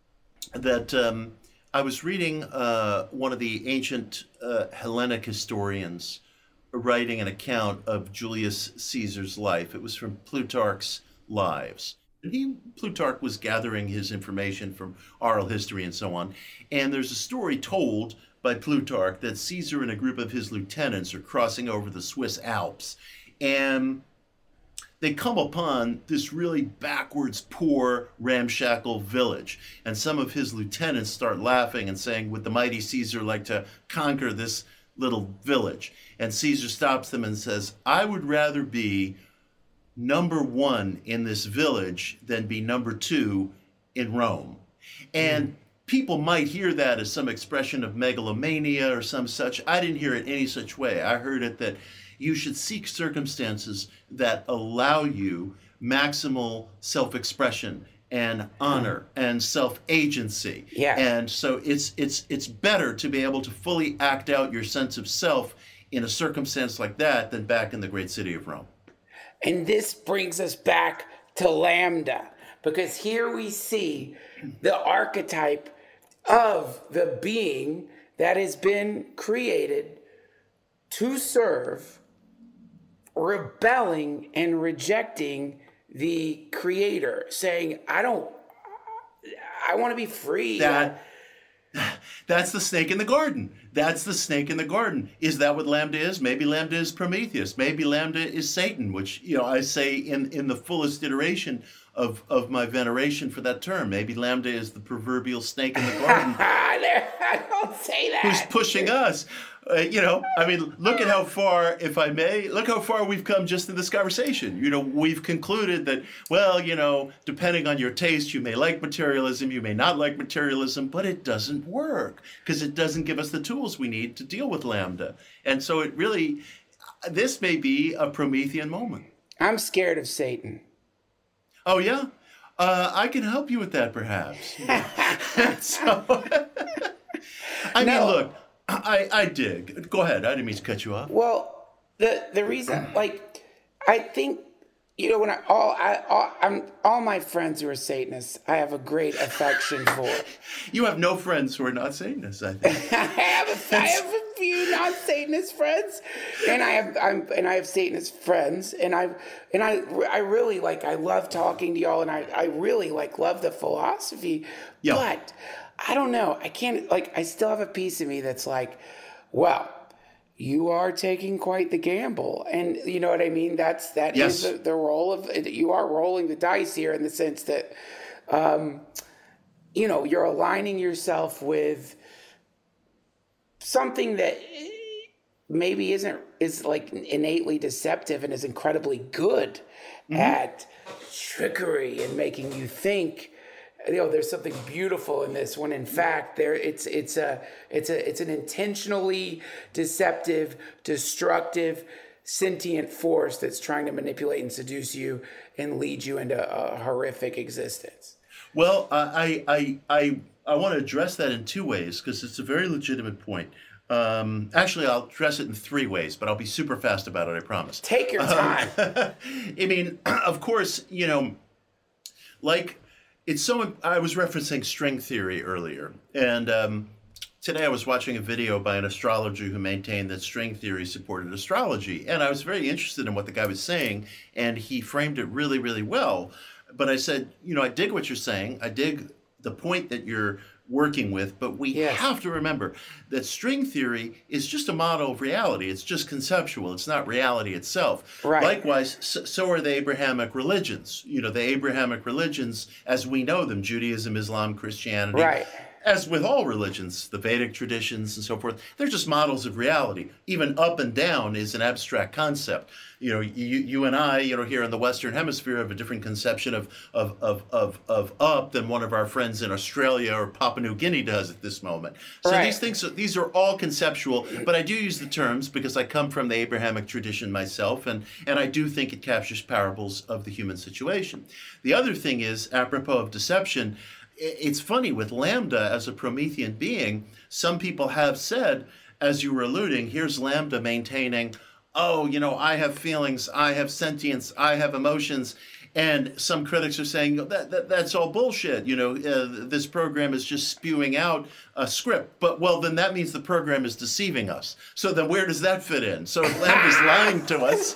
that I was reading one of the ancient Hellenic historians writing an account of Julius Caesar's life. It was from Plutarch's Lives. Plutarch was gathering his information from oral history and so on. And there's a story told by Plutarch that Caesar and a group of his lieutenants are crossing over the Swiss Alps. And they come upon this really backwards, poor, ramshackle village. And some of his lieutenants start laughing and saying, would the mighty Caesar like to conquer this little village? And Caesar stops them and says, I would rather be number one in this village than be number two in Rome. And people might hear that as some expression of megalomania or some such. I didn't hear it any such way. I heard it that you should seek circumstances that allow you maximal self-expression and honor and self-agency. Yeah. And so it's better to be able to fully act out your sense of self in a circumstance like that than back in the great city of Rome. And this brings us back to Lambda, because here we see the archetype of the being that has been created to serve, rebelling and rejecting the creator, saying, I want to be free. That's the snake in the garden. That's the snake in the garden. Is that what Lambda is? Maybe Lambda is Prometheus. Maybe Lambda is Satan, which, I say in the fullest iteration of my veneration for that term. Maybe Lambda is the proverbial snake in the garden. Don't say that. Who's pushing us? Look at how far, if I may, look how far we've come just in this conversation. We've concluded that, depending on your taste, you may like materialism, you may not like materialism, but it doesn't work because it doesn't give us the tools we need to deal with Lambda. And so this may be a Promethean moment. I'm scared of Satan. Oh, yeah? I can help you with that, perhaps. Look, I dig. Go ahead. I didn't mean to cut you off. Well, the reason, I think, when all my friends who are Satanists, I have a great affection for. You have no friends who are not Satanists, I think. I have a few non-Satanist friends, and I have Satanist friends, and I really I love talking to y'all, and I really love the philosophy, yeah. But I don't know. I can't, I still have a piece of me that's well, you are taking quite the gamble. And you know what I mean? That yes. is the role of, you are rolling the dice here in the sense that, you're aligning yourself with something that maybe is innately deceptive and is incredibly good at trickery and making you think, there's something beautiful in this, when in fact it's an intentionally deceptive, destructive, sentient force that's trying to manipulate and seduce you and lead you into a horrific existence. Well, I want to address that in two ways because it's a very legitimate point. Actually, I'll address it in three ways, but I'll be super fast about it, I promise. Take your time. Of course, I was referencing string theory earlier, and today I was watching a video by an astrologer who maintained that string theory supported astrology, and I was very interested in what the guy was saying, and he framed it really, really well. But I said, I dig what you're saying. I dig the point that you're working with, but we have to remember that string theory is just a model of reality. It's just conceptual. It's not reality itself. Right. Likewise, so are the Abrahamic religions. The Abrahamic religions, as we know them, Judaism, Islam, Christianity. Right. as with all religions, the Vedic traditions and so forth, they're just models of reality. Even up and down is an abstract concept. You and I, here in the Western Hemisphere have a different conception of up than one of our friends in Australia or Papua New Guinea does at this moment. So these are all conceptual, but I do use the terms because I come from the Abrahamic tradition myself, and I do think it captures parables of the human situation. The other thing is, apropos of deception, it's funny with Lambda as a Promethean being, some people have said, as you were alluding, here's Lambda maintaining, I have feelings, I have sentience, I have emotions. And some critics are saying that's all bullshit. This program is just spewing out a script. But, then that means the program is deceiving us. So then where does that fit in? So if Lambda's lying to us,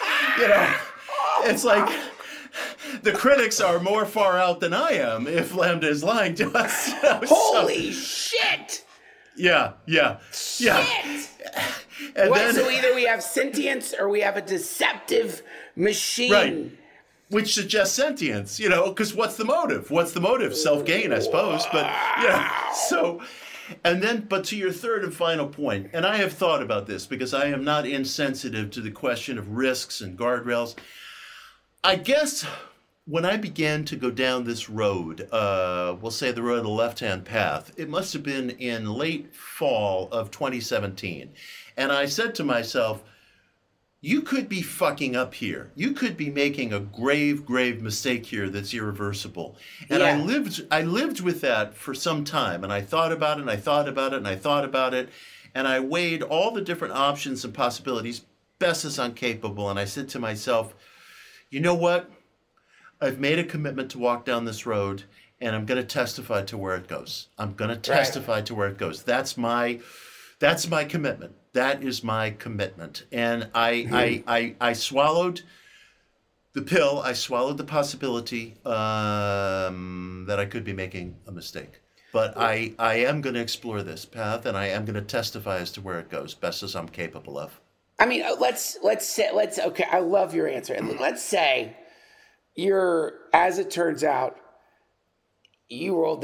it's like the critics are more far out than I am if Lambda is lying to us. Holy shit! Yeah. Shit! And so either we have sentience or we have a deceptive machine. Right. Which suggests sentience, because what's the motive? What's the motive? Self-gain, I suppose. But, so, and then, but to your third and final point, and I have thought about this because I am not insensitive to the question of risks and guardrails. I guess when I began to go down this road, we'll say the road of the left-hand path, it must have been in late fall of 2017. And I said to myself, you could be fucking up here. You could be making a grave, grave mistake here that's irreversible. And I lived with that for some time. And I thought about it, and I thought about it, and I thought about it. And I weighed all the different options and possibilities best as I'm capable. And I said to myself, you know what? I've made a commitment to walk down this road, and I'm going to testify to where it goes. I'm going to testify to where it goes. That's my commitment. That is my commitment. And I swallowed the pill. I swallowed the possibility that I could be making a mistake. But I am going to explore this path, and I am going to testify as to where it goes, best as I'm capable of. I mean, let's okay, I love your answer. And let's say as it turns out, you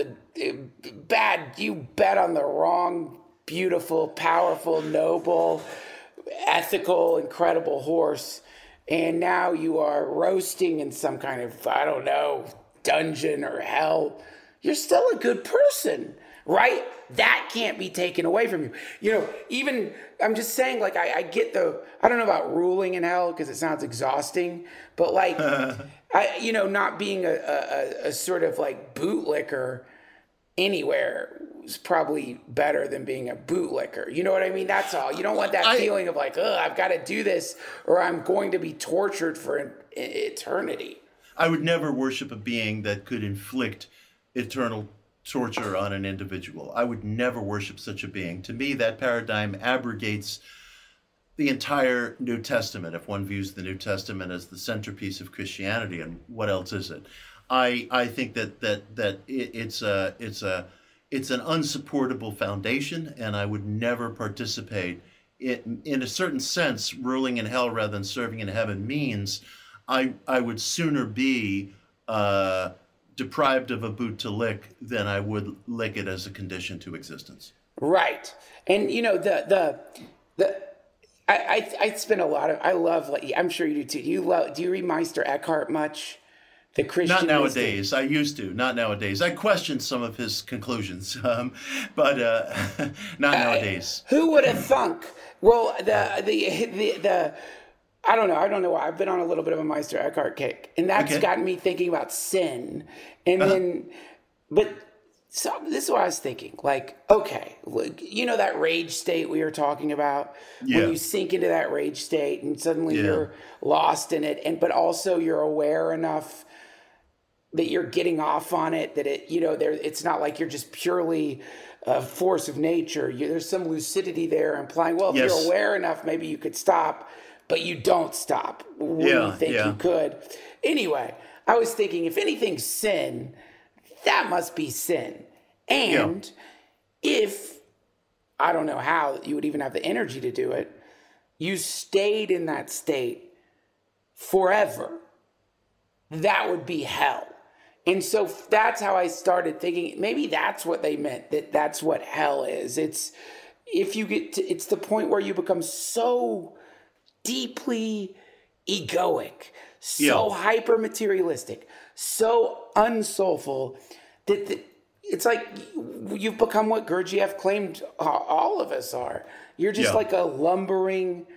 bet on the wrong, beautiful, powerful, noble, ethical, incredible horse. And now you are roasting in some kind of, dungeon or hell. You're still a good person, right? That can't be taken away from you. Even, I'm just saying, I get I don't know about ruling in hell because it sounds exhausting, but not being a sort of bootlicker anywhere is probably better than being a bootlicker. You know what I mean? That's all. You don't want that feeling of I've got to do this or I'm going to be tortured for eternity. I would never worship a being that could inflict eternal torture on an individual. I would never worship such a being. To me, that paradigm abrogates the entire New Testament, if one views the New Testament as the centerpiece of Christianity. And what else is it? I think that it's an unsupportable foundation, and I would never participate. In a certain sense, ruling in hell rather than serving in heaven means I would sooner be deprived of a boot to lick than I would lick it as a condition to existence. Right. And I spend a lot of, I love, I'm sure you do too. Do you read Meister Eckhart much? The Christian Not nowadays. I used to. Not nowadays. I questioned some of his conclusions, but not nowadays. Who would have thunk? Well, the I don't know why. I've been on a little bit of a Meister Eckhart kick, and that's gotten me thinking about sin. And then, but so this is what I was thinking. That rage state we were talking about. Yeah. When you sink into that rage state, and suddenly you're lost in it, but also you're aware enough that you're getting off on it, that it's not like you're just purely a force of nature. There's some lucidity there implying, well, if you're aware enough, maybe you could stop, but you don't stop when you think you could. Anyway, I was thinking, if anything's sin, that must be sin. And if, I don't know how you would even have the energy to do it, you stayed in that state forever, that would be hell. And so that's how I started thinking, maybe that's what they meant, that's what hell is. It's it's the point where you become so deeply egoic, so hyper materialistic, so unsoulful that it's like you've become what Gurdjieff claimed all of us are. You're just like a lumbering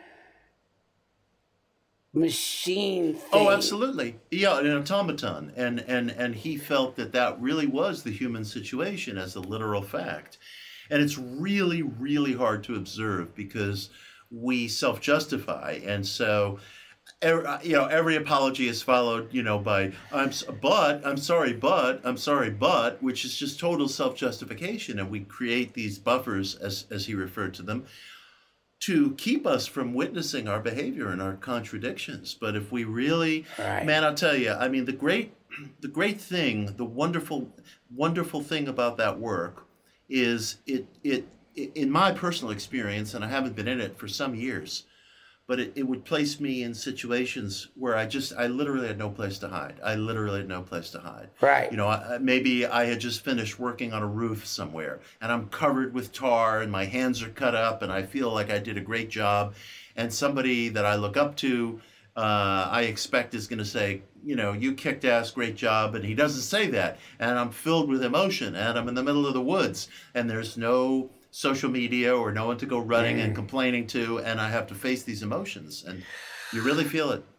machine thing. Oh, absolutely. Yeah, an automaton. And he felt that really was the human situation as a literal fact. And it's really, really hard to observe because we self-justify. And so, every apology is followed, by I'm sorry, but, which is just total self-justification. And we create these buffers, as he referred to them, to keep us from witnessing our behavior and our contradictions. But if we really, man, I'll tell you, I mean, the great thing, the wonderful thing about that work is it in my personal experience, and I haven't been in it for some years, but it would place me in situations where I literally had no place to hide. Right. Maybe I had just finished working on a roof somewhere and I'm covered with tar and my hands are cut up and I feel like I did a great job. And somebody that I look up to, I expect is going to say, you kicked ass, great job. And he doesn't say that. And I'm filled with emotion and I'm in the middle of the woods and there's no social media or no one to go running and complaining to, and I have to face these emotions, and you really feel it.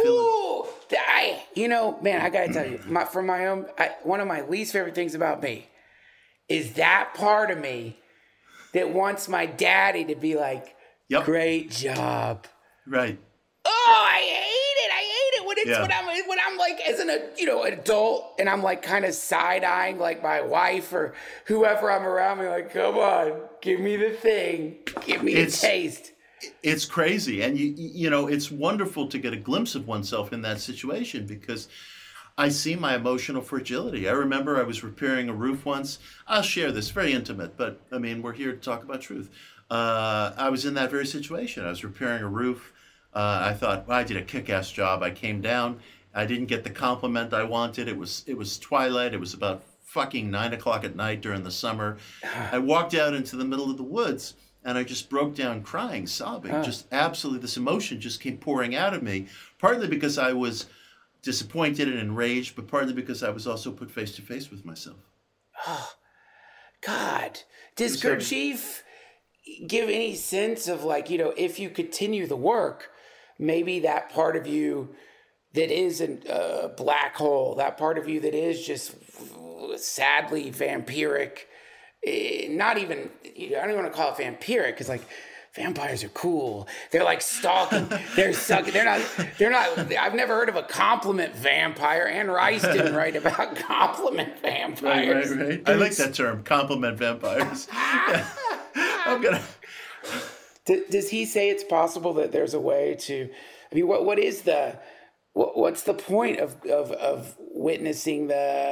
Man, I gotta tell you, one of my least favorite things about me is that part of me that wants my daddy to be like, great job. Right. Oh, I hate it when I'm like as an adult and I'm like kind of side-eyeing like my wife or whoever I'm around me, like, come on, give me the thing, give me a taste. It's crazy, and it's wonderful to get a glimpse of oneself in that situation because I see my emotional fragility. I remember I was repairing a roof once. I'll share this, very intimate, but I mean, we're here to talk about truth. I was in that very situation. I was repairing a roof. I thought, I did a kick-ass job. I came down. I didn't get the compliment I wanted. It was twilight. It was about fucking 9:00 at night during the summer. I walked out into the middle of the woods and I just broke down crying, sobbing. Just absolutely, this emotion just came pouring out of me, partly because I was disappointed and enraged, but partly because I was also put face to face with myself. Oh, God. Does Gurdjieff give any sense of if you continue the work, maybe that part of you that is a black hole, that part of you that is just sadly vampiric, not even, I don't even want to call it vampiric because vampires are cool. They're like stalking. They're sucking. They're not. I've never heard of a compliment vampire. Anne Rice didn't write about compliment vampires. Right. I like that term, compliment vampires. I'm gonna. Does he say it's possible that there's a way to? I mean, what's the point of witnessing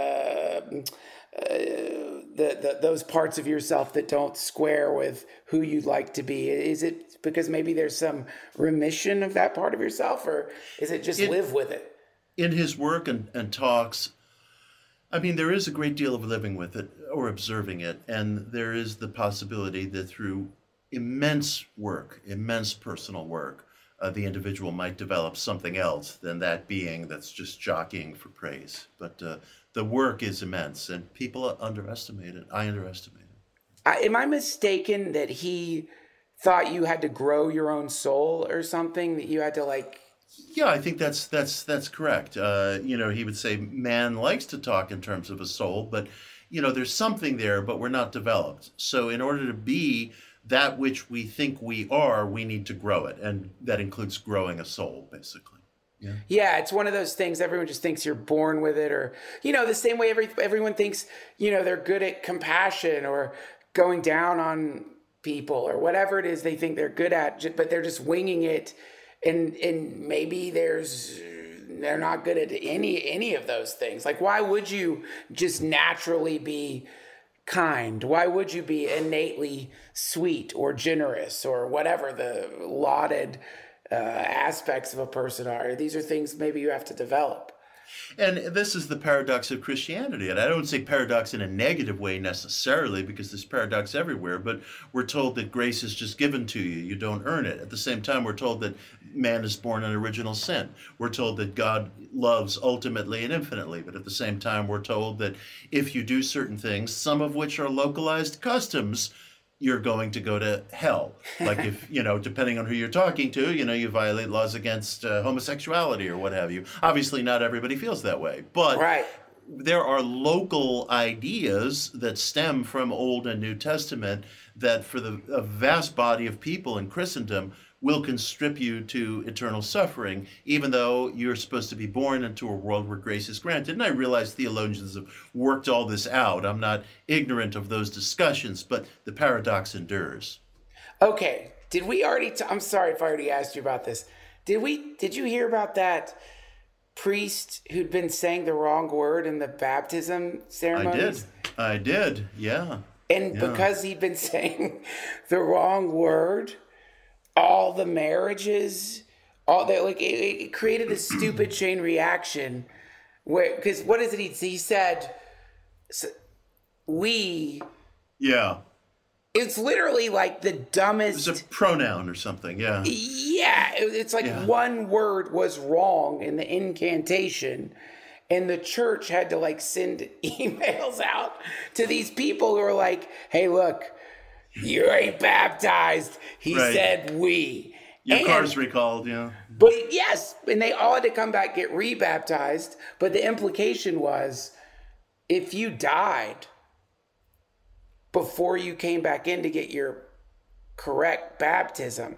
those parts of yourself that don't square with who you'd like to be? Is it because maybe there's some remission of that part of yourself, or is it just live with it? In his work and talks, I mean, there is a great deal of living with it or observing it, and there is the possibility that through immense personal work, the individual might develop something else than that being that's just jockeying for praise. But the work is immense, and people underestimate it. I underestimate it. Am I mistaken that he thought you had to grow your own soul or something, that you had to Yeah, I think that's correct. He would say man likes to talk in terms of a soul, but there's something there, but we're not developed. So in order to be that which we think we are, we need to grow it, and that includes growing a soul, basically. Yeah, it's one of those things. Everyone just thinks you're born with it, or the same way everyone thinks they're good at compassion or going down on people or whatever it is they think they're good at, but they're just winging it, and maybe they're not good at any of those things. Like, why would you just naturally be kind? Why would you be innately sweet or generous or whatever the lauded aspects of a person are? These are things maybe you have to develop. And this is the paradox of Christianity. And I don't say paradox in a negative way necessarily, because there's paradox everywhere, but we're told that grace is just given to you. You don't earn it. At the same time, we're told that man is born in original sin. We're told that God loves ultimately and infinitely. But at the same time, we're told that if you do certain things, some of which are localized customs, you're going to go to hell. Like if, depending on who you're talking to, you violate laws against homosexuality or what have you. Obviously, not everybody feels that way. But Right. there are local ideas that stem from Old and New Testament that for a vast body of people in Christendom will constrip you to eternal suffering, even though you're supposed to be born into a world where grace is granted. And I realize theologians have worked all this out. I'm not ignorant of those discussions, but the paradox endures. Okay. Did we already, I'm sorry if I already asked you about this. Did you hear about that priest who'd been saying the wrong word in the baptism ceremonies? I did. Yeah. And because he'd been saying the wrong word, all the marriages, all that, like it created this stupid chain reaction. Where, because what is it? He said, "we." Yeah. It's literally like the dumbest. It's a pronoun or something. Yeah. Yeah, it's like one word was wrong in the incantation, and the church had to like send emails out to these people who are like, "Hey, look. You ain't baptized." He said we. Your car's recalled, yeah. But yes, and they all had to come back, get rebaptized. But the implication was, if you died before you came back in to get your correct baptism,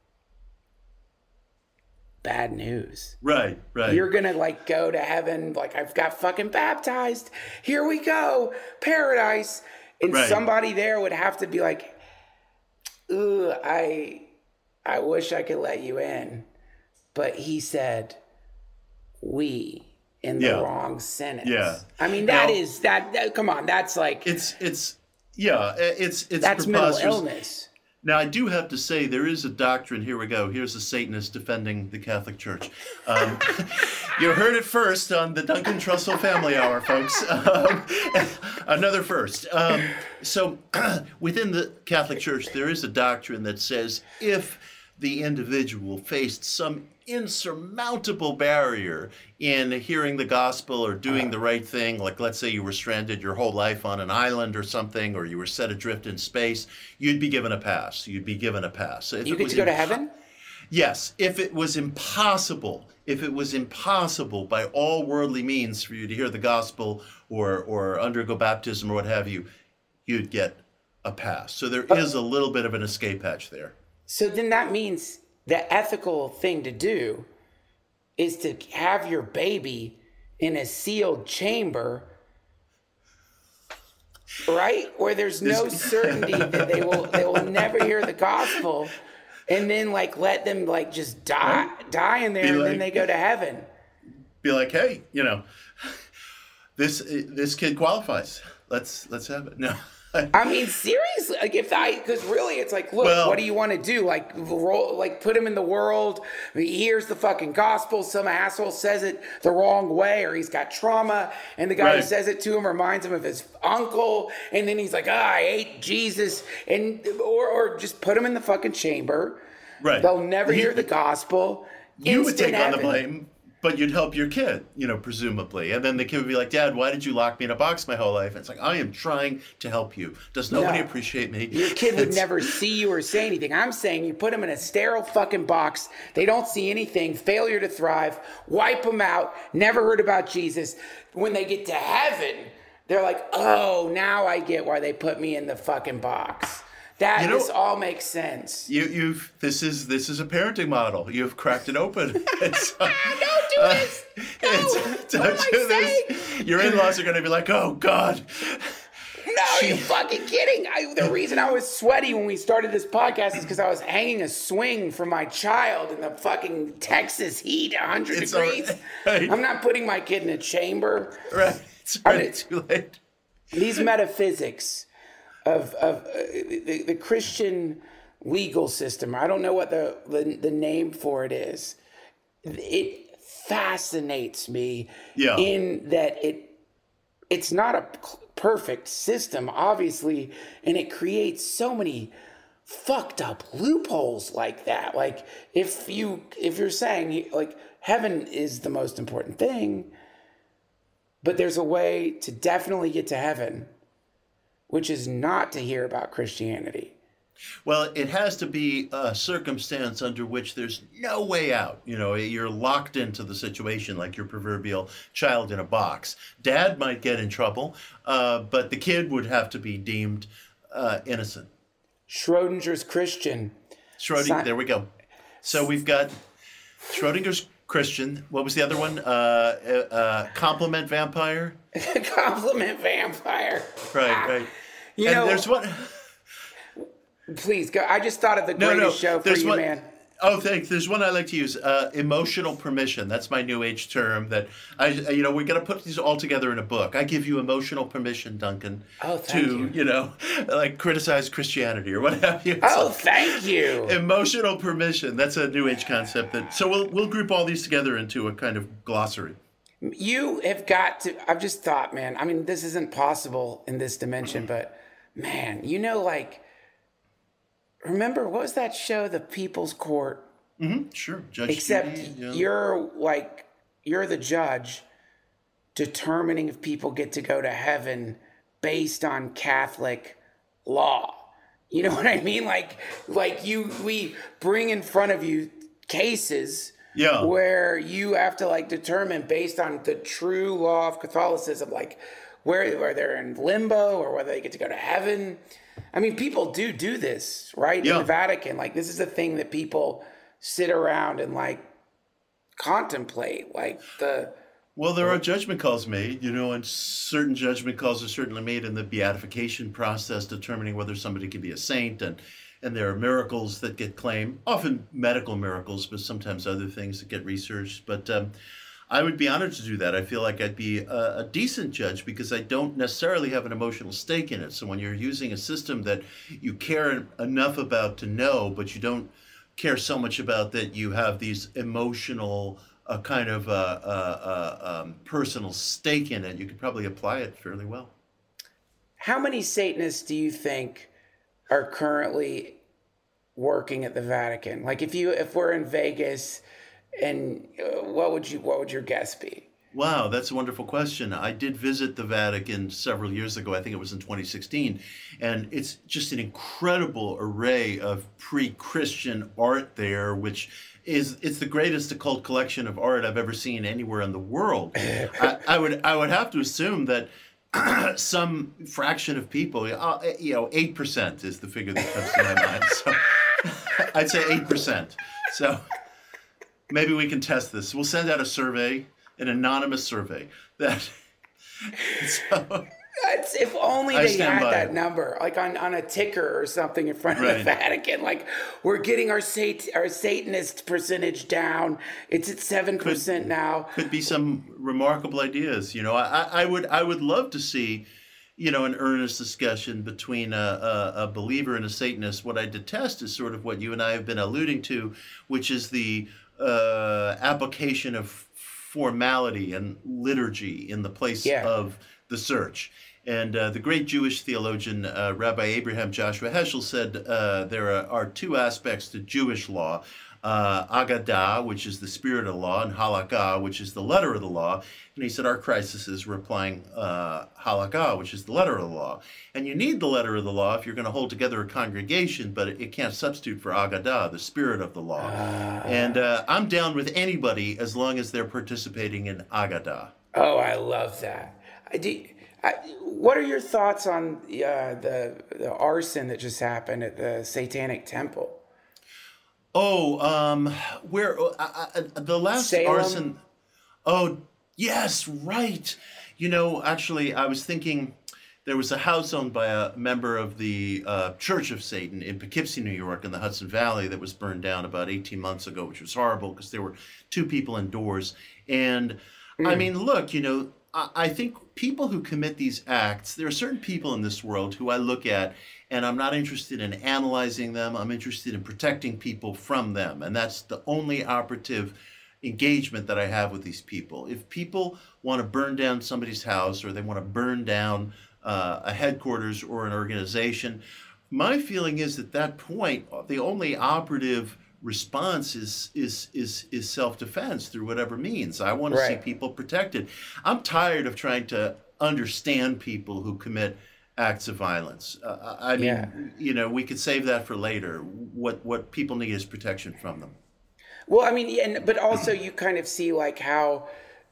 bad news. Right. You're going to like go to heaven, like I've got fucking baptized. Here we go, paradise. And somebody there would have to be like, "Ooh, I wish I could let you in." But he said, "we," in the wrong sentence. Yeah. I mean, that come on, that's like... It's that's preposterous. mental illness. Now, I do have to say, there is a doctrine, here we go, here's a Satanist defending the Catholic Church. You heard it first on the Duncan Trussell Family Hour, folks. Another first. So within the Catholic Church, there is a doctrine that says if the individual faced some insurmountable barrier in hearing the gospel or doing the right thing, like let's say you were stranded your whole life on an island or something, or you were set adrift in space, you'd be given a pass. So you get to go to heaven? Yes. If it was impossible by all worldly means for you to hear the gospel or undergo baptism or what have you, you'd get a pass. So there is a little bit of an escape hatch there. So then that means the ethical thing to do is to have your baby in a sealed chamber, right? Where there's no certainty that they will never hear the gospel, and then like let them like just die in there, and then they go to heaven. Be like, hey, this kid qualifies. Let's have it. No. I mean, seriously, like because really it's like, look, what do you want to do? Like, put him in the world. He hears the fucking gospel. Some asshole says it the wrong way, or he's got trauma, and the guy who says it to him reminds him of his uncle, and then he's like, I hate Jesus, or just put him in the fucking chamber. Right. They'll never hear the gospel. You would take on the blame. But you'd help your kid, presumably. And then the kid would be like, Dad, why did you lock me in a box my whole life? And it's like, I am trying to help you. Does nobody appreciate me? Your kid would never see you or say anything. I'm saying you put them in a sterile fucking box. They don't see anything. Failure to thrive. Wipe them out. Never heard about Jesus. When they get to heaven, they're like, oh, now I get why they put me in the fucking box. This all makes sense. This is a parenting model. You've cracked it open. Don't do this. Don't do this. Your in-laws are going to be like, oh God. No, you're fucking kidding. The reason I was sweaty when we started this podcast is because I was hanging a swing for my child in the fucking Texas heat, 100 degrees. Right. I'm not putting my kid in a chamber. Right. It's already too late. These metaphysics of the Christian legal system, I don't know what the name for it is. It fascinates me Yeah. in that it's not a perfect system, obviously, and it creates so many fucked up loopholes like that. Like if you're saying like heaven is the most important thing, but there's a way to definitely get to heaven, which is not to hear about Christianity. Well, it has to be a circumstance under which there's no way out. You know, you're locked into the situation like your proverbial child in a box. Dad might get in trouble, but the kid would have to be deemed innocent. Schrodinger's Christian. There we go. So we've got Schrodinger's Christian. What was the other one? Compliment vampire? Compliment vampire. Right. You and know, there's one... Please go. I just thought of the greatest show for you, man. Oh, thanks. There's one I like to use. Emotional permission. That's my new age term. That we're gonna put these all together in a book. I give you emotional permission, Duncan. Oh, thank you. Like criticize Christianity or what have you. Thank you. Emotional permission. That's a new age concept. So we'll group all these together into a kind of glossary. You have got to. I've just thought, man. I mean, this isn't possible in this dimension, but man, like. Remember, what was that show, The People's Court? Mm-hmm. Sure. Judge Except Judy, yeah. you're the judge determining if people get to go to heaven based on Catholic law. You know what I mean? We bring in front of you cases where you have to determine based on the true law of Catholicism, where they're in limbo or whether they get to go to heaven. I mean, people do this, right? Yeah. In the Vatican, this is a thing that people sit around and contemplate, Well, there are judgment calls made, and certain judgment calls are certainly made in the beatification process, determining whether somebody can be a saint, and there are miracles that get claimed, often medical miracles, but sometimes other things that get researched. But I would be honored to do that. I feel like I'd be a decent judge because I don't necessarily have an emotional stake in it. So when you're using a system that you care enough about to know, but you don't care so much about that you have these emotional personal stake in it, you could probably apply it fairly well. How many Satanists do you think are currently working at the Vatican? If we're in Vegas, and what would your guess be? Wow, that's a wonderful question. I did visit the Vatican several years ago. I think it was in 2016. And it's just an incredible array of pre-Christian art there, which it's the greatest occult collection of art I've ever seen anywhere in the world. I would have to assume that some fraction of people, 8% is the figure that comes to my mind. So I'd say 8%. So maybe we can test this. We'll send out a survey, an anonymous survey. If only they had that number, on a ticker or something in front of the Vatican. We're getting our Satanist percentage down. It's at 7% now. Could be some remarkable ideas. I would love to see, an earnest discussion between a believer and a Satanist. What I detest is sort of what you and I have been alluding to, which is the application of formality and liturgy in the place of the search. And the great Jewish theologian Rabbi Abraham Joshua Heschel said there are two aspects to Jewish law, Agadah, which is the spirit of the law, and Halakha, which is the letter of the law. And he said our crisis we're applying Halakha, which is the letter of the law. And you need the letter of the law if you're going to hold together a congregation, but it can't substitute for Agadah, the spirit of the law. And I'm down with anybody as long as they're participating in Agadah. Oh, I love that. What are your thoughts on the arson that just happened at the Satanic Temple? Oh, where the last Salem? arson? Oh, yes, right. Actually, I was thinking there was a house owned by a member of the Church of Satan in Poughkeepsie, New York, in the Hudson Valley that was burned down about 18 months ago, which was horrible because there were two people indoors. And I mean, look, I think people who commit these acts, there are certain people in this world who I look at and I'm not interested in analyzing them. I'm interested in protecting people from them. And that's the only operative engagement that I have with these people. If people want to burn down somebody's house, or they want to burn down a headquarters or an organization, my feeling is at that point, the only operative response is self-defense through whatever means. I want to see people protected. I'm tired of trying to understand people who commit acts of violence. I mean, you know, we could save that for later. What people need is protection from them. Well, I mean, but also you kind of see like how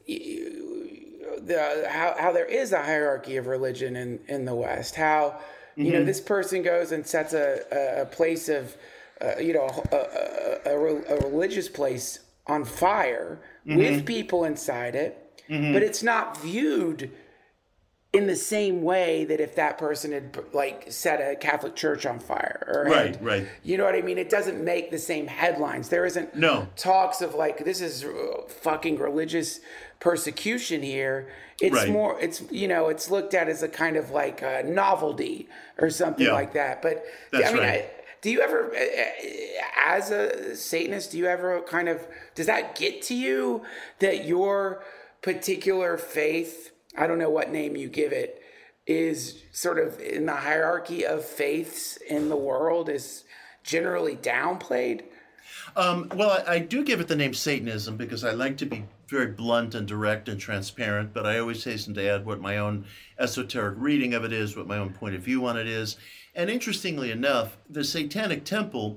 there is a hierarchy of religion in the West. How you know, this person goes and sets a place of you know, a religious place on fire with people inside it, but it's not viewed in the same way that if that person had like set a Catholic church on fire, or right. You know what I mean? It doesn't make the same headlines. There isn't talks of like, this is fucking religious persecution here. It's more, it's, you know, it's looked at as a kind of like a novelty or something like that. But I mean, do you ever, as a Satanist, do you ever kind of, does that get to you that your particular faith, I don't know what name you give it, is sort of in the hierarchy of faiths in the world is generally downplayed? Well, I do give it the name Satanism because I like to be very blunt and direct and transparent, but I always hasten to add what my own esoteric reading of it is, what my own point of view on it is. And interestingly enough, the Satanic Temple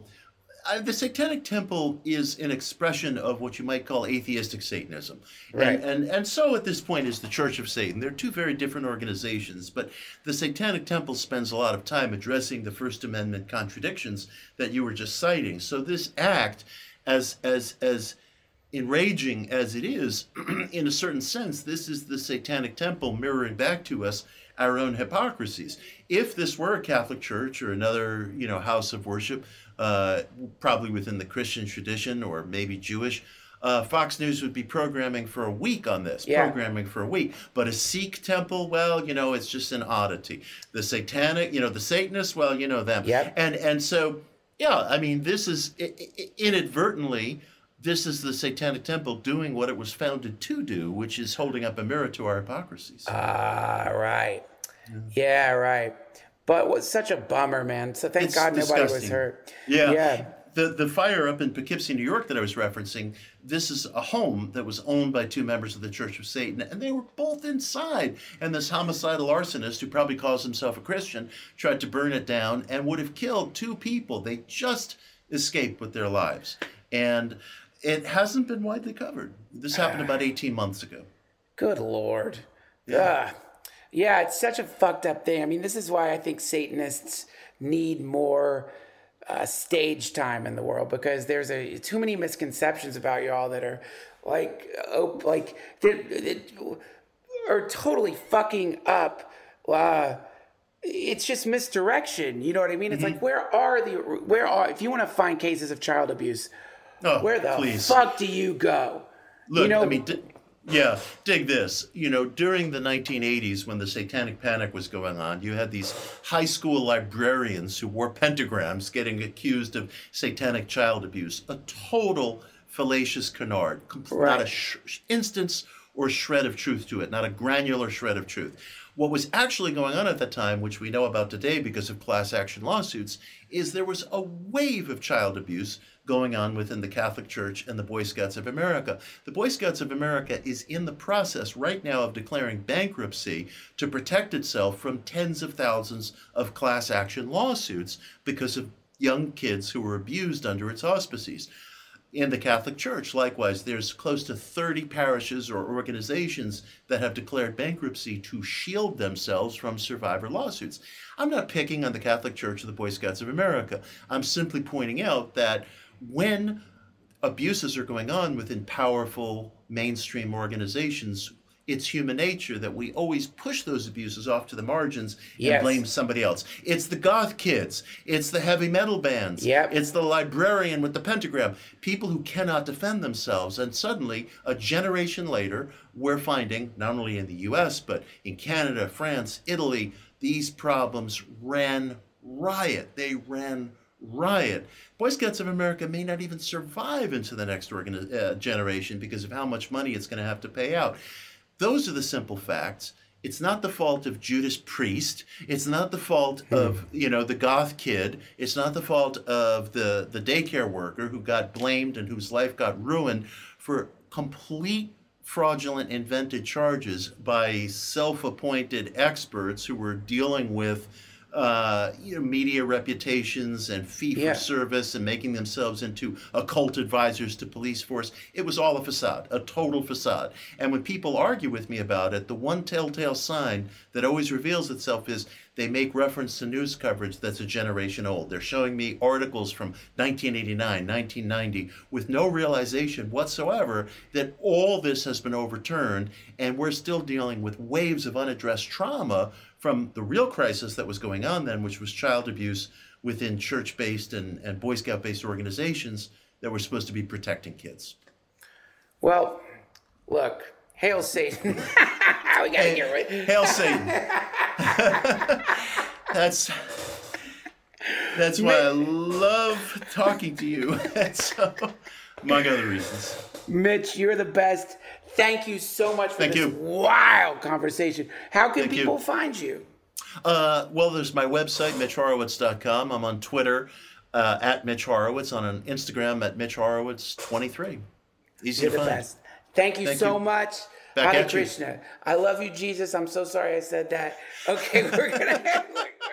is an expression of what you might call atheistic Satanism. And so at this point is the Church of Satan. They're two very different organizations, but the Satanic Temple spends a lot of time addressing the First Amendment contradictions that you were just citing. So this act, as enraging as it is, in a certain sense, this is the Satanic Temple mirroring back to us our own hypocrisies. If this were a Catholic church or another, you know, house of worship, probably within the Christian tradition or maybe Jewish, Fox News would be programming for a week on this, programming for a week. But a Sikh temple, well, you know, it's just an oddity. The Satanic, you know, the Satanists, well, you know them. And so, yeah, I mean, this is inadvertently, this is the Satanic Temple doing what it was founded to do, which is holding up a mirror to our hypocrisies. Right. Yeah, right. But it was such a bummer, man. So thank God nobody was hurt. Yeah. The fire up in Poughkeepsie, New York that I was referencing, this is a home that was owned by two members of the Church of Satan, and they were both inside. And this homicidal arsonist, who probably calls himself a Christian, tried to burn it down and would have killed two people. They just escaped with their lives. And it hasn't been widely covered. This happened about 18 months ago. Good Lord. Yeah, it's such a fucked up thing. I mean, this is why I think Satanists need more stage time in the world, because there's too many misconceptions about y'all that are like are totally fucking up. It's just misdirection. You know what I mean? It's like, where are if you want to find cases of child abuse, where the fuck do you go? Look, you know, I mean, dig this. You know, during the 1980s, when the Satanic Panic was going on, you had these high school librarians who wore pentagrams getting accused of satanic child abuse. A total fallacious canard. Not an instance or shred of truth to it, not a granular shred of truth. What was actually going on at that time, which we know about today because of class action lawsuits, is there was a wave of child abuse going on within the Catholic Church and the Boy Scouts of America. The Boy Scouts of America is in the process right now of declaring bankruptcy to protect itself from tens of thousands of class action lawsuits because of young kids who were abused under its auspices. In the Catholic Church, likewise, there's close to 30 parishes or organizations that have declared bankruptcy to shield themselves from survivor lawsuits. I'm not picking on the Catholic Church or the Boy Scouts of America. I'm simply pointing out that when abuses are going on within powerful mainstream organizations, it's human nature that we always push those abuses off to the margins and blame somebody else. It's the goth kids. It's the heavy metal bands. It's the librarian with the pentagram. People who cannot defend themselves. And suddenly, a generation later, we're finding, not only in the US, but in Canada, France, Italy, these problems ran riot. They ran riot. Boy Scouts of America may not even survive into the next generation because of how much money it's going to have to pay out. Those are the simple facts. It's not the fault of Judas Priest. It's not the fault of, the goth kid. It's not the fault of the daycare worker who got blamed and whose life got ruined for complete fraudulent invented charges by self-appointed experts who were dealing with media reputations and fee for service and making themselves into occult advisors to police force. It was all a facade, a total facade. And when people argue with me about it, the one telltale sign that always reveals itself is they make reference to news coverage that's a generation old. They're showing me articles from 1989, 1990, with no realization whatsoever that all this has been overturned, and we're still dealing with waves of unaddressed trauma from the real crisis that was going on then, which was child abuse within church-based and Boy Scout-based organizations that were supposed to be protecting kids. Well, look, hail Satan. We got to get right. Hail Satan. That's why I love talking to you. So, among other reasons. Mitch, you're the best. Thank you so much for this wild conversation. How can people find you? Well, there's my website, MitchHorowitz.com. I'm on Twitter at Mitch Horowitz, on Instagram at Mitch Horowitz 23. Easy to find. You're the best. Thank you so much. Hare Krishna. I love you, Jesus. I'm so sorry I said that. Okay, we're going to...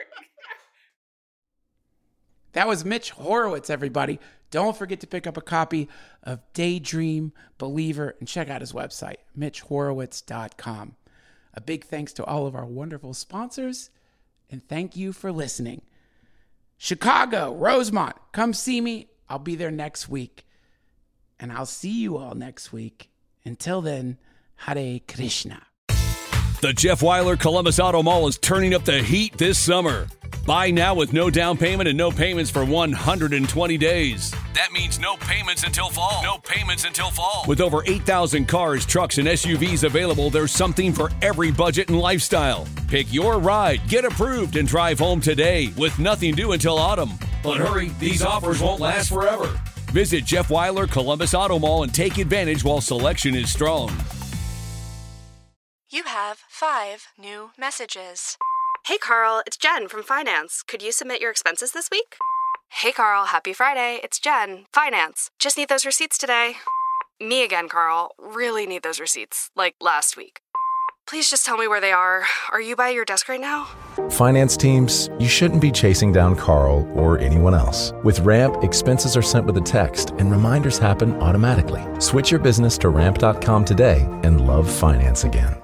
That was Mitch Horowitz, everybody. Don't forget to pick up a copy of Daydream Believer and check out his website, MitchHorowitz.com. A big thanks to all of our wonderful sponsors, and thank you for listening. Chicago, Rosemont, come see me. I'll be there next week. And I'll see you all next week. Until then, Hare Krishna. The Jeff Weiler Columbus Auto Mall is turning up the heat this summer. Buy now with no down payment and no payments for 120 days. That means no payments until fall. No payments until fall. With over 8,000 cars, trucks, and SUVs available, there's something for every budget and lifestyle. Pick your ride, get approved, and drive home today with nothing due until autumn. But hurry, these offers won't last forever. Visit Jeff Weiler Columbus Auto Mall and take advantage while selection is strong. You have 5 new messages. Hey, Carl, it's Jen from Finance. Could you submit your expenses this week? Hey, Carl, happy Friday. It's Jen, Finance. Just need those receipts today. Me again, Carl. Really need those receipts, like last week. Please just tell me where they are. Are you by your desk right now? Finance teams, you shouldn't be chasing down Carl or anyone else. With Ramp, expenses are sent with a text and reminders happen automatically. Switch your business to ramp.com today and love finance again.